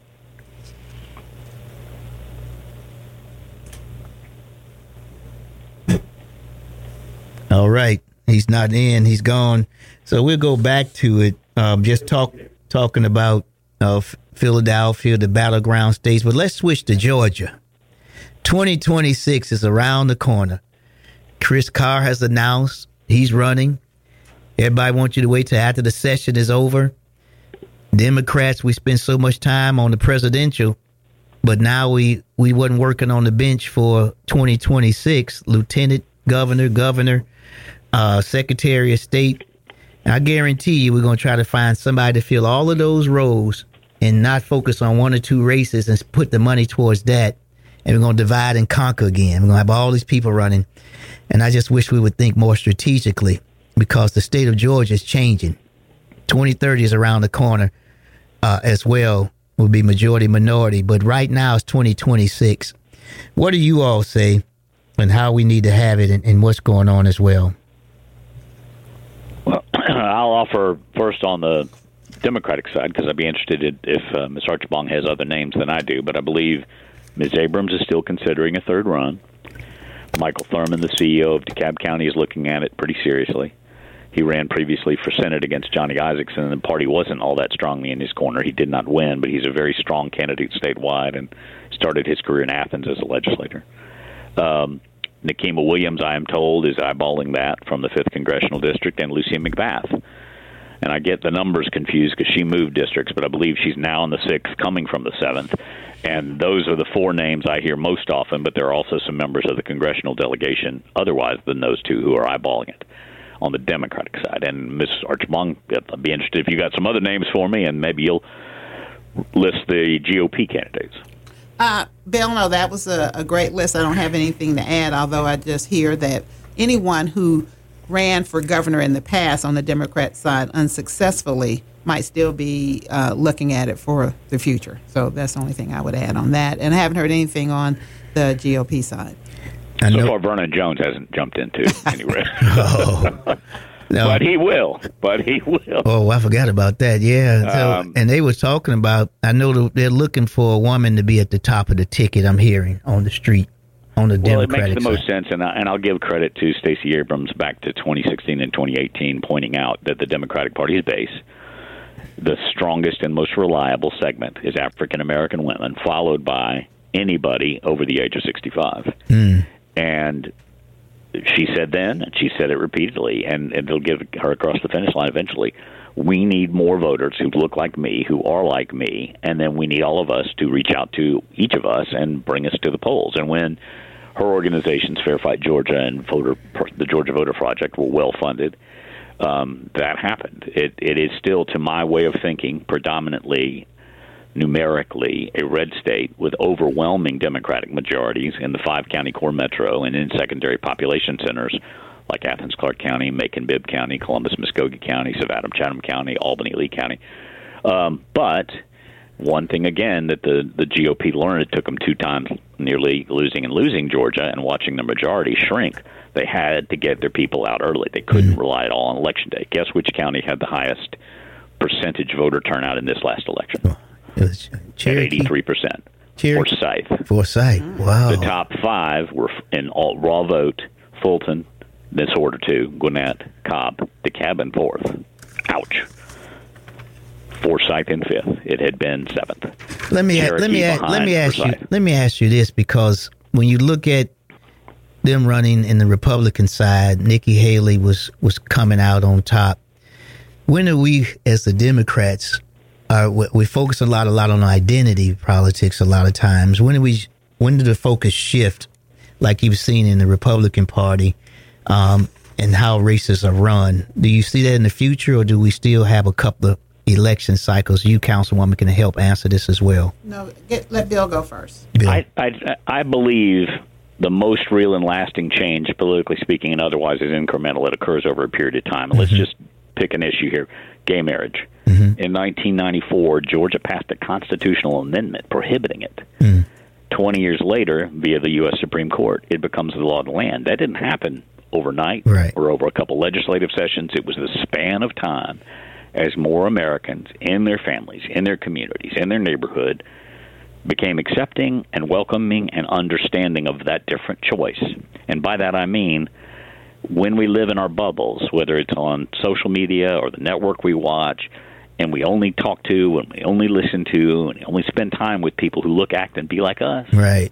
All right. He's not in. He's gone. So we'll go back to it. Um, just talk talking about uh, Philadelphia, the battleground states. But let's switch to Georgia. twenty twenty-six is around the corner. Chris Carr has announced he's running. Everybody wants you to wait till after the session is over. Democrats, we spend so much time on the presidential, but now we, we wasn't working on the bench for twenty twenty-six. Lieutenant governor, governor, uh, secretary of state. And I guarantee you we're going to try to find somebody to fill all of those roles and not focus on one or two races and put the money towards that. And we're going to divide and conquer again. We're going to have all these people running. And I just wish we would think more strategically, because the state of Georgia is changing. twenty thirty is around the corner uh, as well. Will be majority minority. But right now it's twenty twenty-six. What do you all say and how we need to have it and, and what's going on as well? Well, I'll offer first on the Democratic side, because I'd be interested in, if uh, Miz Archibong has other names than I do. But I believe Miz Abrams is still considering a third run. Michael Thurman, the C E O of DeKalb County, is looking at it pretty seriously. He ran previously for Senate against Johnny Isakson, and the party wasn't all that strongly in his corner. He did not win, but he's a very strong candidate statewide and started his career in Athens as a legislator. Um, Nikema Williams, I am told, is eyeballing that from the fifth Congressional District, and Lucy McBath. And I get the numbers confused because she moved districts, but I believe she's now in the sixth, coming from the seventh. And those are the four names I hear most often, but there are also some members of the congressional delegation otherwise than those two who are eyeballing it on the Democratic side. And Miz Archibong, I'd be interested if you got some other names for me, and maybe you'll list the G O P candidates. Uh, Bill, no, that was a, a great list. I don't have anything to add, although I just hear that anyone who ran for governor in the past on the Democrat side unsuccessfully might still be uh, looking at it for the future. So that's the only thing I would add on that. And I haven't heard anything on the G O P side. I so know. far, Vernon Jones hasn't jumped into any risk. Oh. No. But he will. But he will. Oh, I forgot about that. Yeah. So, Um, and they were talking about, I know they're looking for a woman to be at the top of the ticket, I'm hearing, on the street, on the Well, it Democratic makes the side. most sense, and, I, and I'll give credit to Stacey Abrams back to twenty sixteen and twenty eighteen, pointing out that the Democratic Party's base, the strongest and most reliable segment, is African American women, followed by anybody over the age of sixty-five. Mm. And she said then, and she said it repeatedly, and, and it'll get her across the finish line eventually, we need more voters who look like me, who are like me, and then we need all of us to reach out to each of us and bring us to the polls. And when her organizations, Fair Fight Georgia and Voter, the Georgia Voter Project, were well-funded, um, that happened. It, it is still, to my way of thinking, predominantly numerically a red state with overwhelming Democratic majorities in the five-county core metro and in secondary population centers like Athens, Clarke County, Macon-Bibb County, Columbus, Muskogee County, Savannah, Chatham County, Albany, Lee County. Um, but one thing, again, that the, the G O P learned, it took them two times nearly losing and losing Georgia and watching the majority shrink. They had to get their people out early. They couldn't mm-hmm. rely at all on Election Day. Guess which county had the highest percentage voter turnout in this last election? Oh. It was at eighty-three percent. Forsyth. Forsyth. Wow. The top five were in all raw vote: Fulton, this order two, Gwinnett, Cobb, DeKalb in fourth. Ouch. Forsyth in fifth. It had been seventh. Let me Cherokee let me let me ask Forsyth. you let me ask you this, because when you look at them running in the Republican side, Nikki Haley was was coming out on top. When are we, as the Democrats, Uh, we, we focus a lot, a lot on identity politics. A lot of times, when do we, when did the focus shift, like you've seen in the Republican Party, um, and how races are run? Do you see that in the future, or do we still have a couple of election cycles? You, Councilwoman, can help answer this as well. No, get, let Bill go first. Bill. I, I I believe the most real and lasting change, politically speaking, and otherwise, is incremental. It occurs over a period of time. And mm-hmm. let's just pick an issue here: gay marriage. Mm-hmm. In nineteen ninety-four, Georgia passed a constitutional amendment prohibiting it. Mm. Twenty years later, via the U S Supreme Court, it becomes the law of the land. That didn't happen overnight right. or over a couple legislative sessions. It was the span of time as more Americans in their families, in their communities, in their neighborhood became accepting and welcoming and understanding of that different choice. And by that I mean, when we live in our bubbles, whether it's on social media or the network we watch, and we only talk to and we only listen to and only spend time with people who look, act, and be like us, right?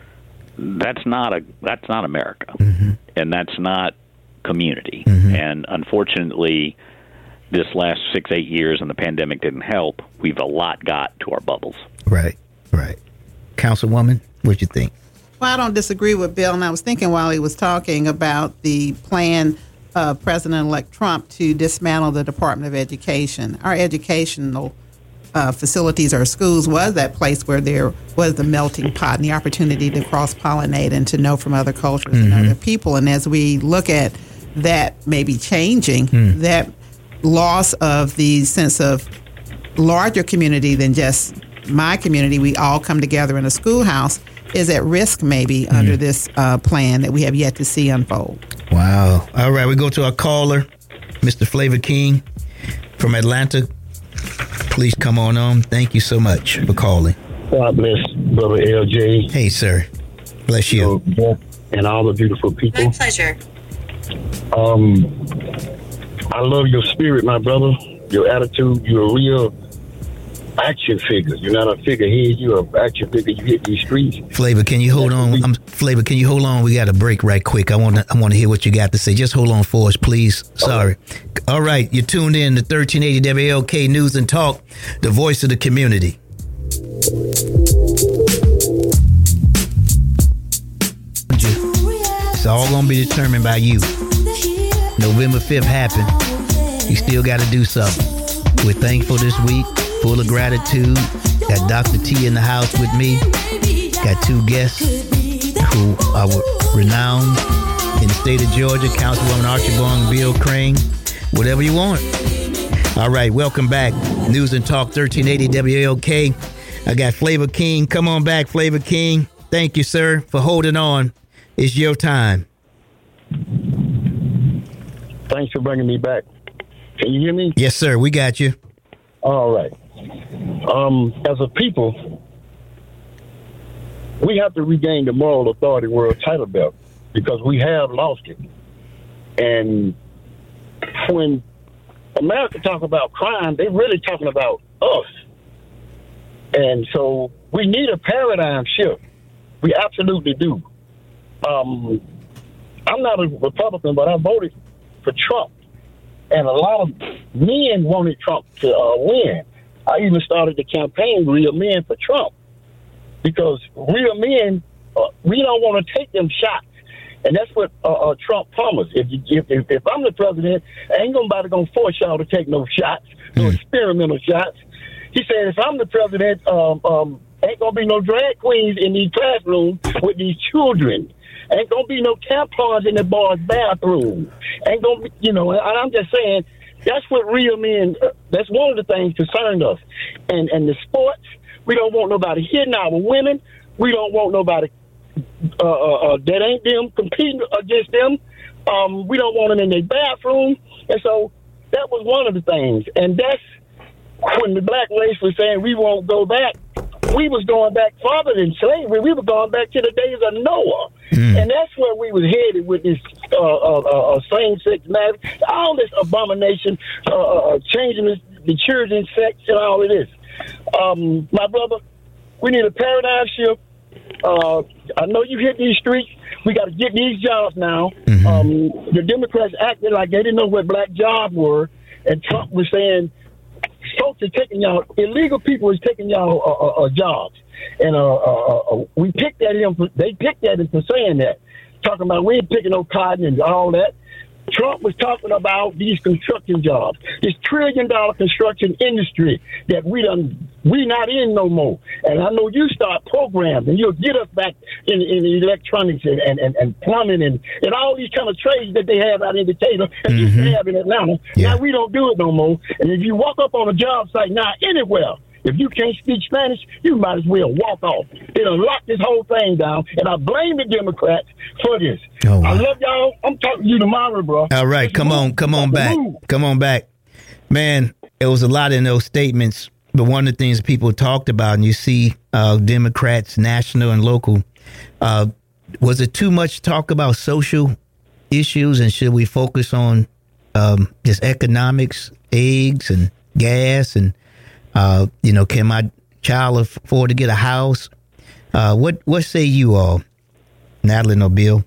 That's not a that's not America, mm-hmm. and that's not community. Mm-hmm. And unfortunately, this last six eight years and the pandemic didn't help. We've a lot got to our bubbles. Right, right. Councilwoman, what you think? Well, I don't disagree with Bill, and I was thinking while he was talking about the plan of President-elect Trump to dismantle the Department of Education. Our educational uh, facilities, our schools, was that place where there was the melting pot and the opportunity to cross-pollinate and to know from other cultures mm-hmm. and other people. And as we look at that maybe changing, mm. that loss of the sense of larger community than just my community, we all come together in a schoolhouse, is at risk maybe mm. under this uh, plan that we have yet to see unfold. Wow. All right, we go to our caller, Mister Flavor King from Atlanta. Please come on on. Thank you so much for calling. God bless, Brother L J. Hey, sir. Bless you. And all the beautiful people. My pleasure. Um, I love your spirit, my brother, your attitude. You're a real action figure. You're not a figurehead. You're an action figure. You hit these streets. Flavor, can you hold on? I'm, Flavor, can you hold on? We got a break right quick. I want to I want to hear what you got to say. Just hold on for us, please. Sorry. Okay. All right. You're tuned in to thirteen eighty W L K News and Talk, the voice of the community. It's all going to be determined by you. November fifth happened. You still got to do something. We're thankful this week. Full of gratitude. Got Doctor T in the house with me. Got two guests who are renowned in the state of Georgia. Councilwoman Archibong, Bill Crane. Whatever you want. All right, welcome back. News and Talk thirteen eighty W L K. I got Flavor King. Come on back, Flavor King. Thank you, sir, for holding on. It's your time. Thanks for bringing me back. Can you hear me? Yes, sir. We got you. All right. Um, as a people, we have to regain the moral authority world title belt because we have lost it. And when America talk about crime, they really talking about us. And so we need a paradigm shift. We absolutely do. Um, I'm not a Republican, but I voted for Trump. And a lot of men wanted Trump to uh, win. I even started the campaign, Real Men for Trump. Because real men, uh, we don't want to take them shots. And that's what uh, uh, Trump promised. If, you, if, if if I'm the president, I ain't nobody going to force y'all to take no shots, no experimental shots. He said, if I'm the president, um, um, ain't going to be no drag queens in these classrooms with these children. Ain't going to be no tampons in the boys' bathroom. Ain't going to be, you know, and I'm just saying, that's what real men, uh, that's one of the things concerned us. And, and the sports, we don't want nobody hitting our women. We don't want nobody uh, uh, uh, that ain't them competing against them. Um, we don't want them in their bathroom. And so that was one of the things. And that's when the black race was saying we won't go back. We was going back farther than slavery. We were going back to the days of Noah. Mm. And that's where we was headed with this uh, uh, uh, same-sex marriage, all this abomination, uh, uh, changing the, the children's sex and all of this. Um, my brother, we need a paradigm shift. Uh, I know you hit these streets. We got to get these jobs now. Mm-hmm. Um, the Democrats acted like they didn't know what black jobs were, and Trump was saying, folks are taking y'all, illegal people is taking y'all uh, uh, uh, jobs. And uh, uh, uh, we picked at him, for, they picked at him for saying that, talking about we ain't picking no cotton and all that. Trump was talking about these construction jobs, this trillion dollar construction industry that we done, we not in no more. And I know you start programs and you'll get us back in, in electronics and, and, and, and plumbing and, and all these kind of trades that they have out in Decatur and mm-hmm. used to have in Atlanta. Yeah. Now we don't do it no more. And if you walk up on a job site now anywhere, if you can't speak Spanish, you might as well walk off. It'll lock this whole thing down, and I blame the Democrats for this. Oh, wow. I love y'all. I'm talking to you tomorrow, bro. All right, come on, come on back. Come on back. Man, there was a lot in those statements, but one of the things people talked about, and you see uh, Democrats, national and local, uh, was it too much talk about social issues, and should we focus on um, just economics, eggs, and gas, and Uh, you know, can my child afford to get a house? Uh, what what say you all, Natalie or Bill?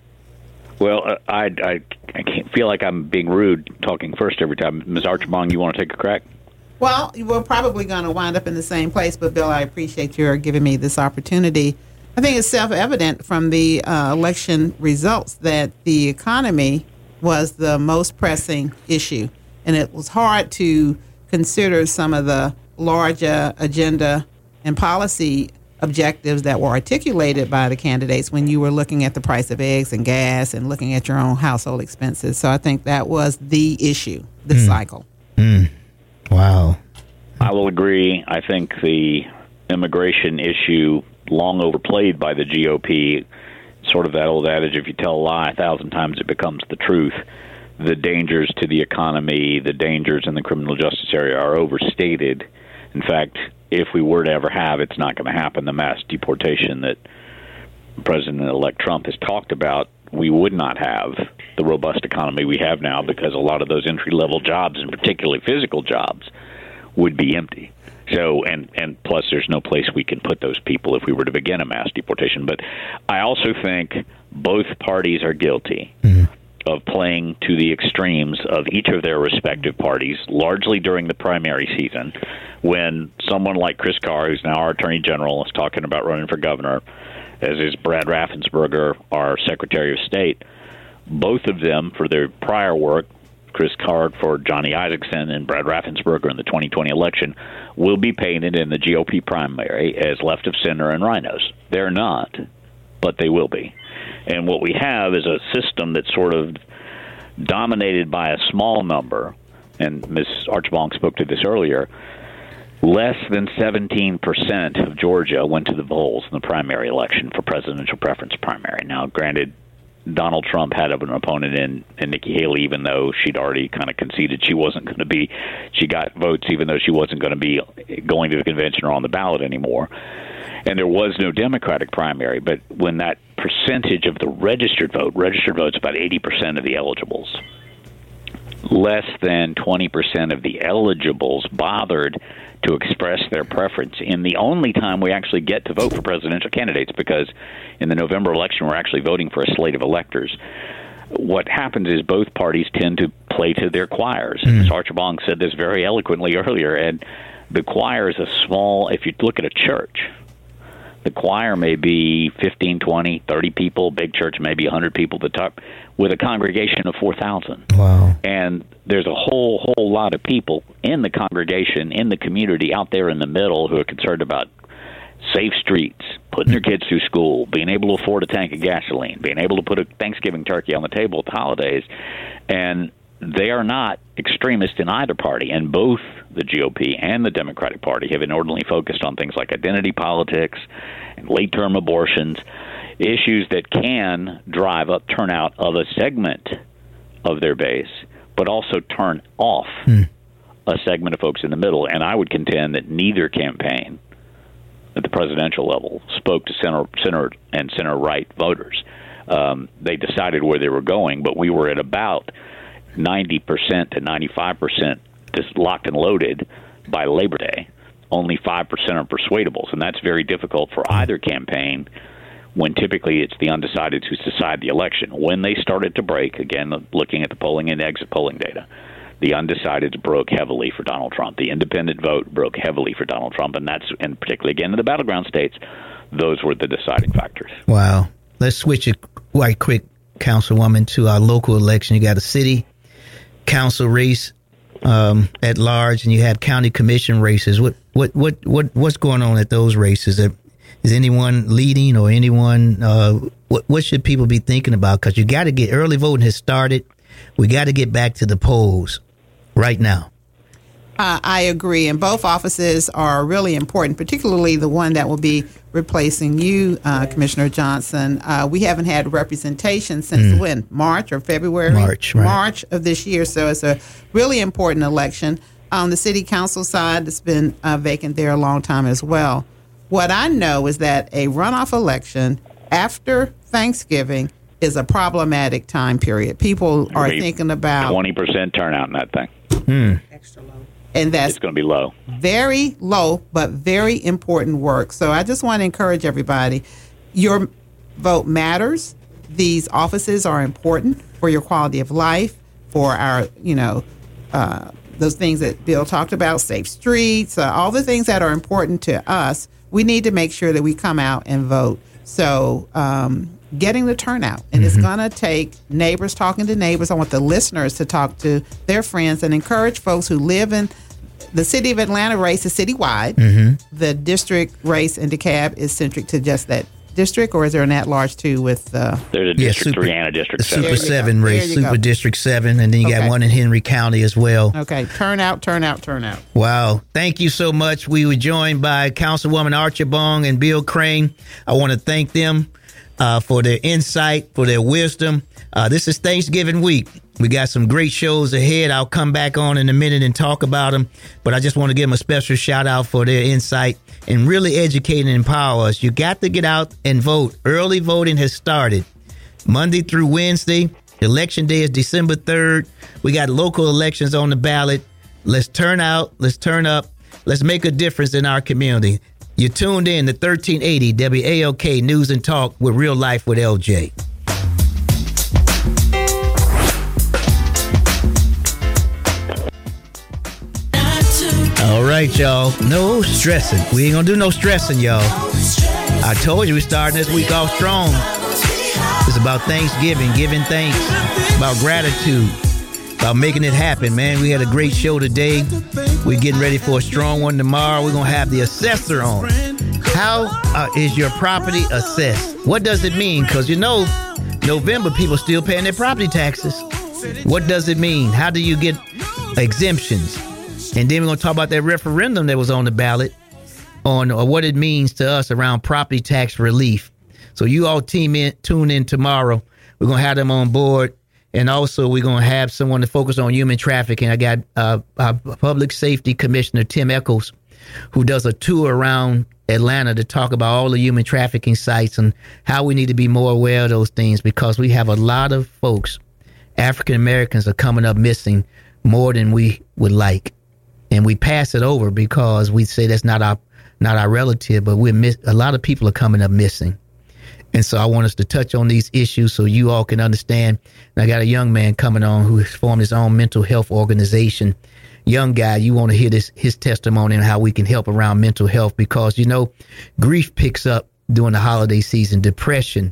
Well, uh, I, I, I can't feel like I'm being rude talking first every time. Miz Archibong, you want to take a crack? Well, we're probably going to wind up in the same place, but Bill, I appreciate your giving me this opportunity. I think it's self-evident from the uh, election results that the economy was the most pressing issue, and it was hard to consider some of the larger agenda and policy objectives that were articulated by the candidates when you were looking at the price of eggs and gas and looking at your own household expenses. So I think that was the issue this mm. cycle. Mm. Wow. I will agree. I think the immigration issue, long overplayed by the G O P, sort of that old adage, if you tell a lie a thousand times, it becomes the truth. The dangers to the economy, the dangers in the criminal justice area are overstated. In fact, if we were to ever have, it's not going to happen, the mass deportation that President-elect Trump has talked about, we would not have the robust economy we have now because a lot of those entry-level jobs, and particularly physical jobs, would be empty. So, and, and plus there's no place we can put those people if we were to begin a mass deportation. But I also think both parties are guilty mm-hmm. of playing to the extremes of each of their respective parties, largely during the primary season, when someone like Chris Carr, who's now our Attorney General, is talking about running for governor, as is Brad Raffensperger, our Secretary of State. Both of them, for their prior work, Chris Carr for Johnny Isakson and Brad Raffensperger in the twenty twenty election, will be painted in the G O P primary as left of center and rhinos. They're not, but they will be. And what we have is a system that's sort of dominated by a small number, and Miz Archibong spoke to this earlier, less than seventeen percent of Georgia went to the polls in the primary election for presidential preference primary. Now, granted, Donald Trump had an opponent in, in Nikki Haley, even though she'd already kind of conceded she wasn't going to be, she got votes even though she wasn't going to be going to the convention or on the ballot anymore. And there was no Democratic primary, but when that percentage of the registered vote, registered vote's about eighty percent of the eligibles, less than twenty percent of the eligibles bothered to express their preference in the only time we actually get to vote for presidential candidates, because in the November election we're actually voting for a slate of electors. What happens is both parties tend to play to their choirs. Mm. Miz Archibong said this very eloquently earlier, and the choir is a small, if you look at a church, the choir may be fifteen, twenty, thirty people. Big church may be one hundred people at the top, with a congregation of four thousand. Wow. And there's a whole, whole lot of people in the congregation, in the community, out there in the middle who are concerned about safe streets, putting their kids through school, being able to afford a tank of gasoline, being able to put a Thanksgiving turkey on the table at the holidays. And they are not extremists in either party, and both the G O P and the Democratic Party have inordinately focused on things like identity politics and late-term abortions, issues that can drive up turnout of a segment of their base, but also turn off hmm. a segment of folks in the middle. And I would contend that neither campaign at the presidential level spoke to center, center and center-right voters. Um, they decided where they were going, but we were at about ninety percent to ninety-five percent just locked and loaded by Labor Day. Only five percent are persuadables, and that's very difficult for either campaign when typically it's the undecideds who decide the election. When they started to break, again, looking at the polling and exit polling data, the undecideds broke heavily for Donald Trump. The independent vote broke heavily for Donald Trump, and that's, and particularly, again, in the battleground states, those were the deciding factors. Wow. Let's switch it right quick, Councilwoman, to our local election. You got a city council race um, at large, and you have county commission races. What what what what what's going on at those races? Is anyone leading or anyone? Uh, what what should people be thinking about? Because you got to get early voting has started. We got to get back to the polls right now. Uh, I agree, and both offices are really important, particularly the one that will be replacing you, uh, Commissioner Johnson. Uh, we haven't had representation since mm. when? March or February? March, right. March of this year, so it's a really important election. On the city council side, it's been uh, vacant there a long time as well. What I know is that a runoff election after Thanksgiving is a problematic time period. People are thinking about twenty percent turnout in that thing. Mm. Extra low. And that's it's going to be low. Very low, but very important work. So I just want to encourage everybody. Your vote matters. These offices are important for your quality of life, for our, you know, uh, those things that Bill talked about, safe streets, uh, all the things that are important to us. We need to make sure that we come out and vote. So um, getting the turnout. And mm-hmm. it's going to take neighbors talking to neighbors. I want the listeners to talk to their friends and encourage folks who live in the city of Atlanta race is citywide. Mm-hmm. The district race in DeKalb is centric to just that district, or is there an at-large too with... Uh, There's a District yeah, super, three and a District the seven. Super seven race, Super go. District seven, and then you okay. got one in Henry County as well. Okay, turnout, turnout, turnout. Wow. Thank you so much. We were joined by Councilwoman Archibong and Bill Crane. I want to thank them uh, for their insight, for their wisdom. Uh, this is Thanksgiving week. We got some great shows ahead. I'll come back on in a minute and talk about them. But I just want to give them a special shout out for their insight and really educate and empower us. You got to get out and vote. Early voting has started Monday through Wednesday. Election day is December third. We got local elections on the ballot. Let's turn out. Let's turn up. Let's make a difference in our community. You're tuned in to thirteen eighty W A L K News and Talk with Real Life with L J. All right, y'all. No stressing. We ain't gonna do no stressing, y'all. I told you we're starting this week off strong. It's about Thanksgiving, giving thanks, about gratitude, about making it happen, man. We had a great show today. We're getting ready for a strong one tomorrow. We're gonna have the assessor on. How uh, is your property assessed? What does it mean? Because you know, November people still paying their property taxes. What does it mean? How do you get exemptions? And then we're going to talk about that referendum that was on the ballot on uh, what it means to us around property tax relief. So you all team in, tune in tomorrow. We're going to have them on board. And also we're going to have someone to focus on human trafficking. I got uh, our Public Safety Commissioner, Tim Echols, who does a tour around Atlanta to talk about all the human trafficking sites and how we need to be more aware of those things, because we have a lot of folks, African Americans, are coming up missing more than we would like. And we pass it over because we say that's not our not our relative, but we're miss, a lot of people are coming up missing. And so I want us to touch on these issues so you all can understand. And I got a young man coming on who has formed his own mental health organization. Young guy, you want to hear this his testimony on how we can help around mental health, because, you know, grief picks up during the holiday season, depression,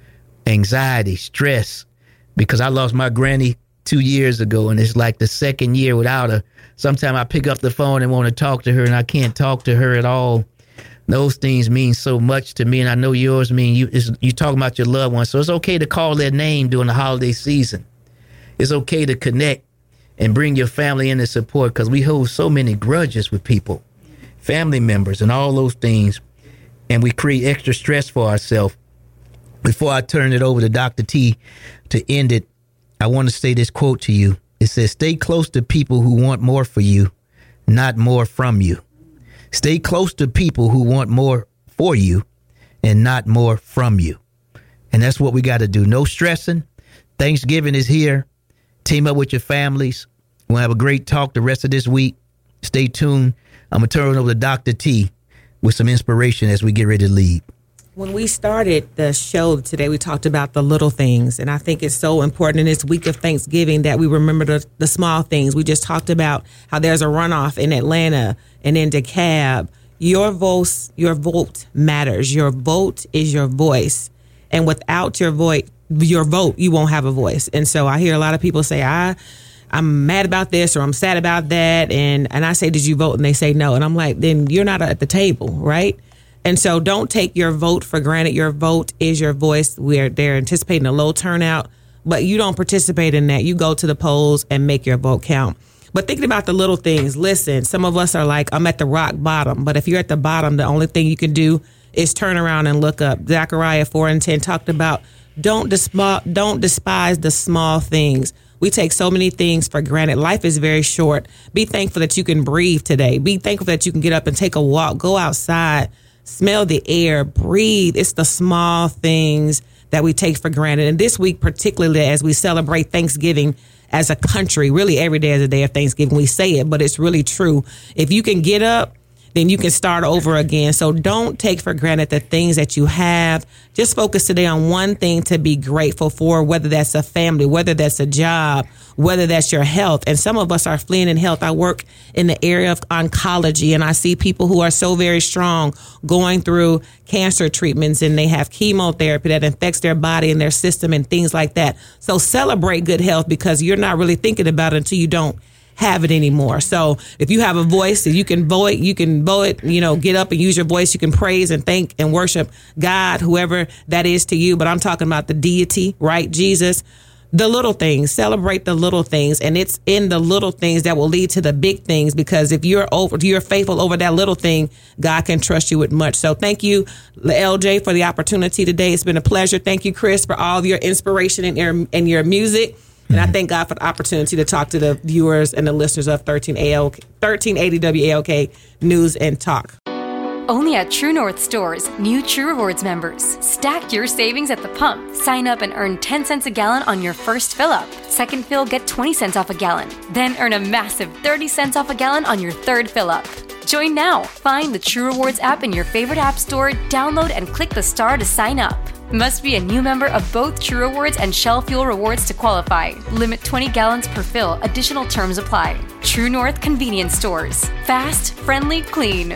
anxiety, stress, because I lost my granny two years ago, and it's like the second year without her. Sometimes I pick up the phone and want to talk to her, and I can't talk to her at all. Those things mean so much to me, and I know yours mean you. You talking about your loved ones, so it's okay to call their name during the holiday season. It's okay to connect and bring your family in and support, because we hold so many grudges with people, family members, and all those things, and we create extra stress for ourselves. Before I turn it over to Doctor T to end it, I want to say this quote to you. It says, stay close to people who want more for you, not more from you. Stay close to people who want more for you and not more from you. And that's what we got to do. No stressing. Thanksgiving is here. Team up with your families. We'll have a great talk the rest of this week. Stay tuned. I'm going to turn it over to Doctor T with some inspiration as we get ready to leave. When we started the show today, we talked about the little things. And I think it's so important in this week of Thanksgiving that we remember the, the small things. We just talked about how there's a runoff in Atlanta and in DeKalb. Your vote, your vote matters. Your vote is your voice. And without your vote, your vote, you won't have a voice. And so I hear a lot of people say, I, I'm mad about this or I'm sad about that. And, and I say, did you vote? And they say no. And I'm like, then you're not at the table, right? And so don't take your vote for granted. Your vote is your voice. We're they're anticipating a low turnout, but you don't participate in that. You go to the polls and make your vote count. But thinking about the little things, listen, some of us are like, I'm at the rock bottom. But if you're at the bottom, the only thing you can do is turn around and look up. Zechariah four and ten talked about don't despise, don't despise the small things. We take so many things for granted. Life is very short. Be thankful that you can breathe today. Be thankful that you can get up and take a walk, go outside, smell the air, breathe. It's the small things that we take for granted. And this week, particularly as we celebrate Thanksgiving as a country, really every day is a day of Thanksgiving. We say it, but it's really true. If you can get up, then you can start over again. So don't take for granted the things that you have. Just focus today on one thing to be grateful for, whether that's a family, whether that's a job, whether that's your health. And some of us are fleeing in health. I work in the area of oncology, and I see people who are so very strong going through cancer treatments, and they have chemotherapy that infects their body and their system and things like that. So celebrate good health, because you're not really thinking about it until you don't have it anymore. So if you have a voice and you can vote, you can vote, you know, get up and use your voice. You can praise and thank and worship God, whoever that is to you. But I'm talking about the deity, right? Jesus. The little things, celebrate the little things. And it's in the little things that will lead to the big things, because if you're over, you're faithful over that little thing, God can trust you with much. So thank you, L J, for the opportunity today. It's been a pleasure. Thank you, Chris, for all of your inspiration and your, and your music. And I thank God for the opportunity to talk to the viewers and the listeners of thirteen eighty W A L K News and Talk. Only at True North stores, new True Rewards members. Stack your savings at the pump. Sign up and earn ten cents a gallon on your first fill up. Second fill, get twenty cents off a gallon. Then earn a massive thirty cents off a gallon on your third fill up. Join now. Find the True Rewards app in your favorite app store, download and click the star to sign up. Must be a new member of both True Rewards and Shell Fuel Rewards to qualify. Limit twenty gallons per fill. Additional terms apply. True North Convenience Stores. Fast, friendly, clean.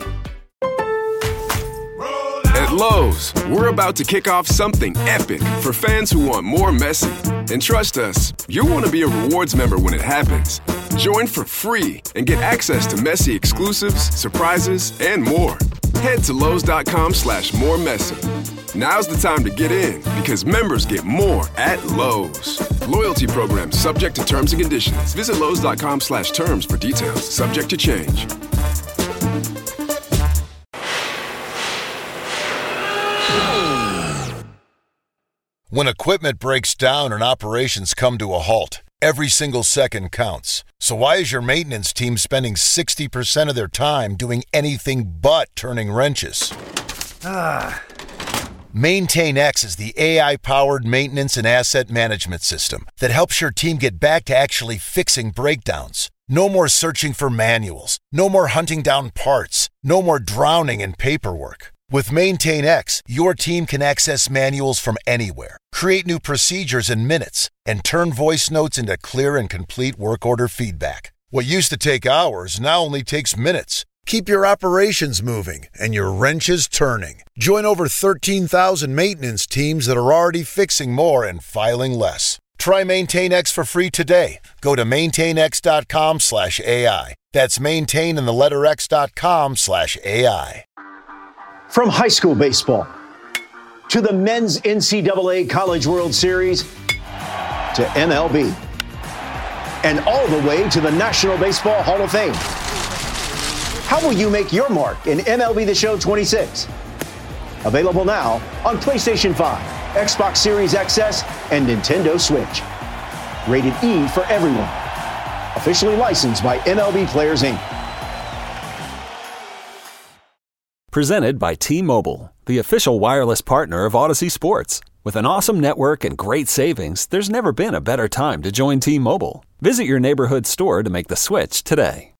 At Lowe's, we're about to kick off something epic for fans who want more messy. And trust us, you'll want to be a rewards member when it happens. Join for free and get access to messy exclusives, surprises, and more. Head to Lowe's dot com slash more messy. Now's the time to get in because members get more at Lowe's. Loyalty program subject to terms and conditions. Visit Lowe's.com slash terms for details. Subject to change. When equipment breaks down and operations come to a halt, every single second counts. So why is your maintenance team spending sixty percent of their time doing anything but turning wrenches? Ah. MaintainX is the A I-powered maintenance and asset management system that helps your team get back to actually fixing breakdowns. No more searching for manuals. No more hunting down parts. No more drowning in paperwork. With MaintainX, your team can access manuals from anywhere, create new procedures in minutes, and turn voice notes into clear and complete work order feedback. What used to take hours now only takes minutes. Keep your operations moving and your wrenches turning. Join over thirteen thousand maintenance teams that are already fixing more and filing less. Try MaintainX for free today. Go to maintainx.com slash AI. That's maintain and the letter x.com slash AI. From high school baseball to the men's N C double A College World Series to M L B and all the way to the National Baseball Hall of Fame. How will you make your mark in M L B The Show twenty-six? Available now on PlayStation five, Xbox Series X S, and Nintendo Switch. Rated E for everyone. Officially licensed by M L B Players, Incorporated. Presented by T-Mobile, the official wireless partner of Odyssey Sports. With an awesome network and great savings, there's never been a better time to join T-Mobile. Visit your neighborhood store to make the switch today.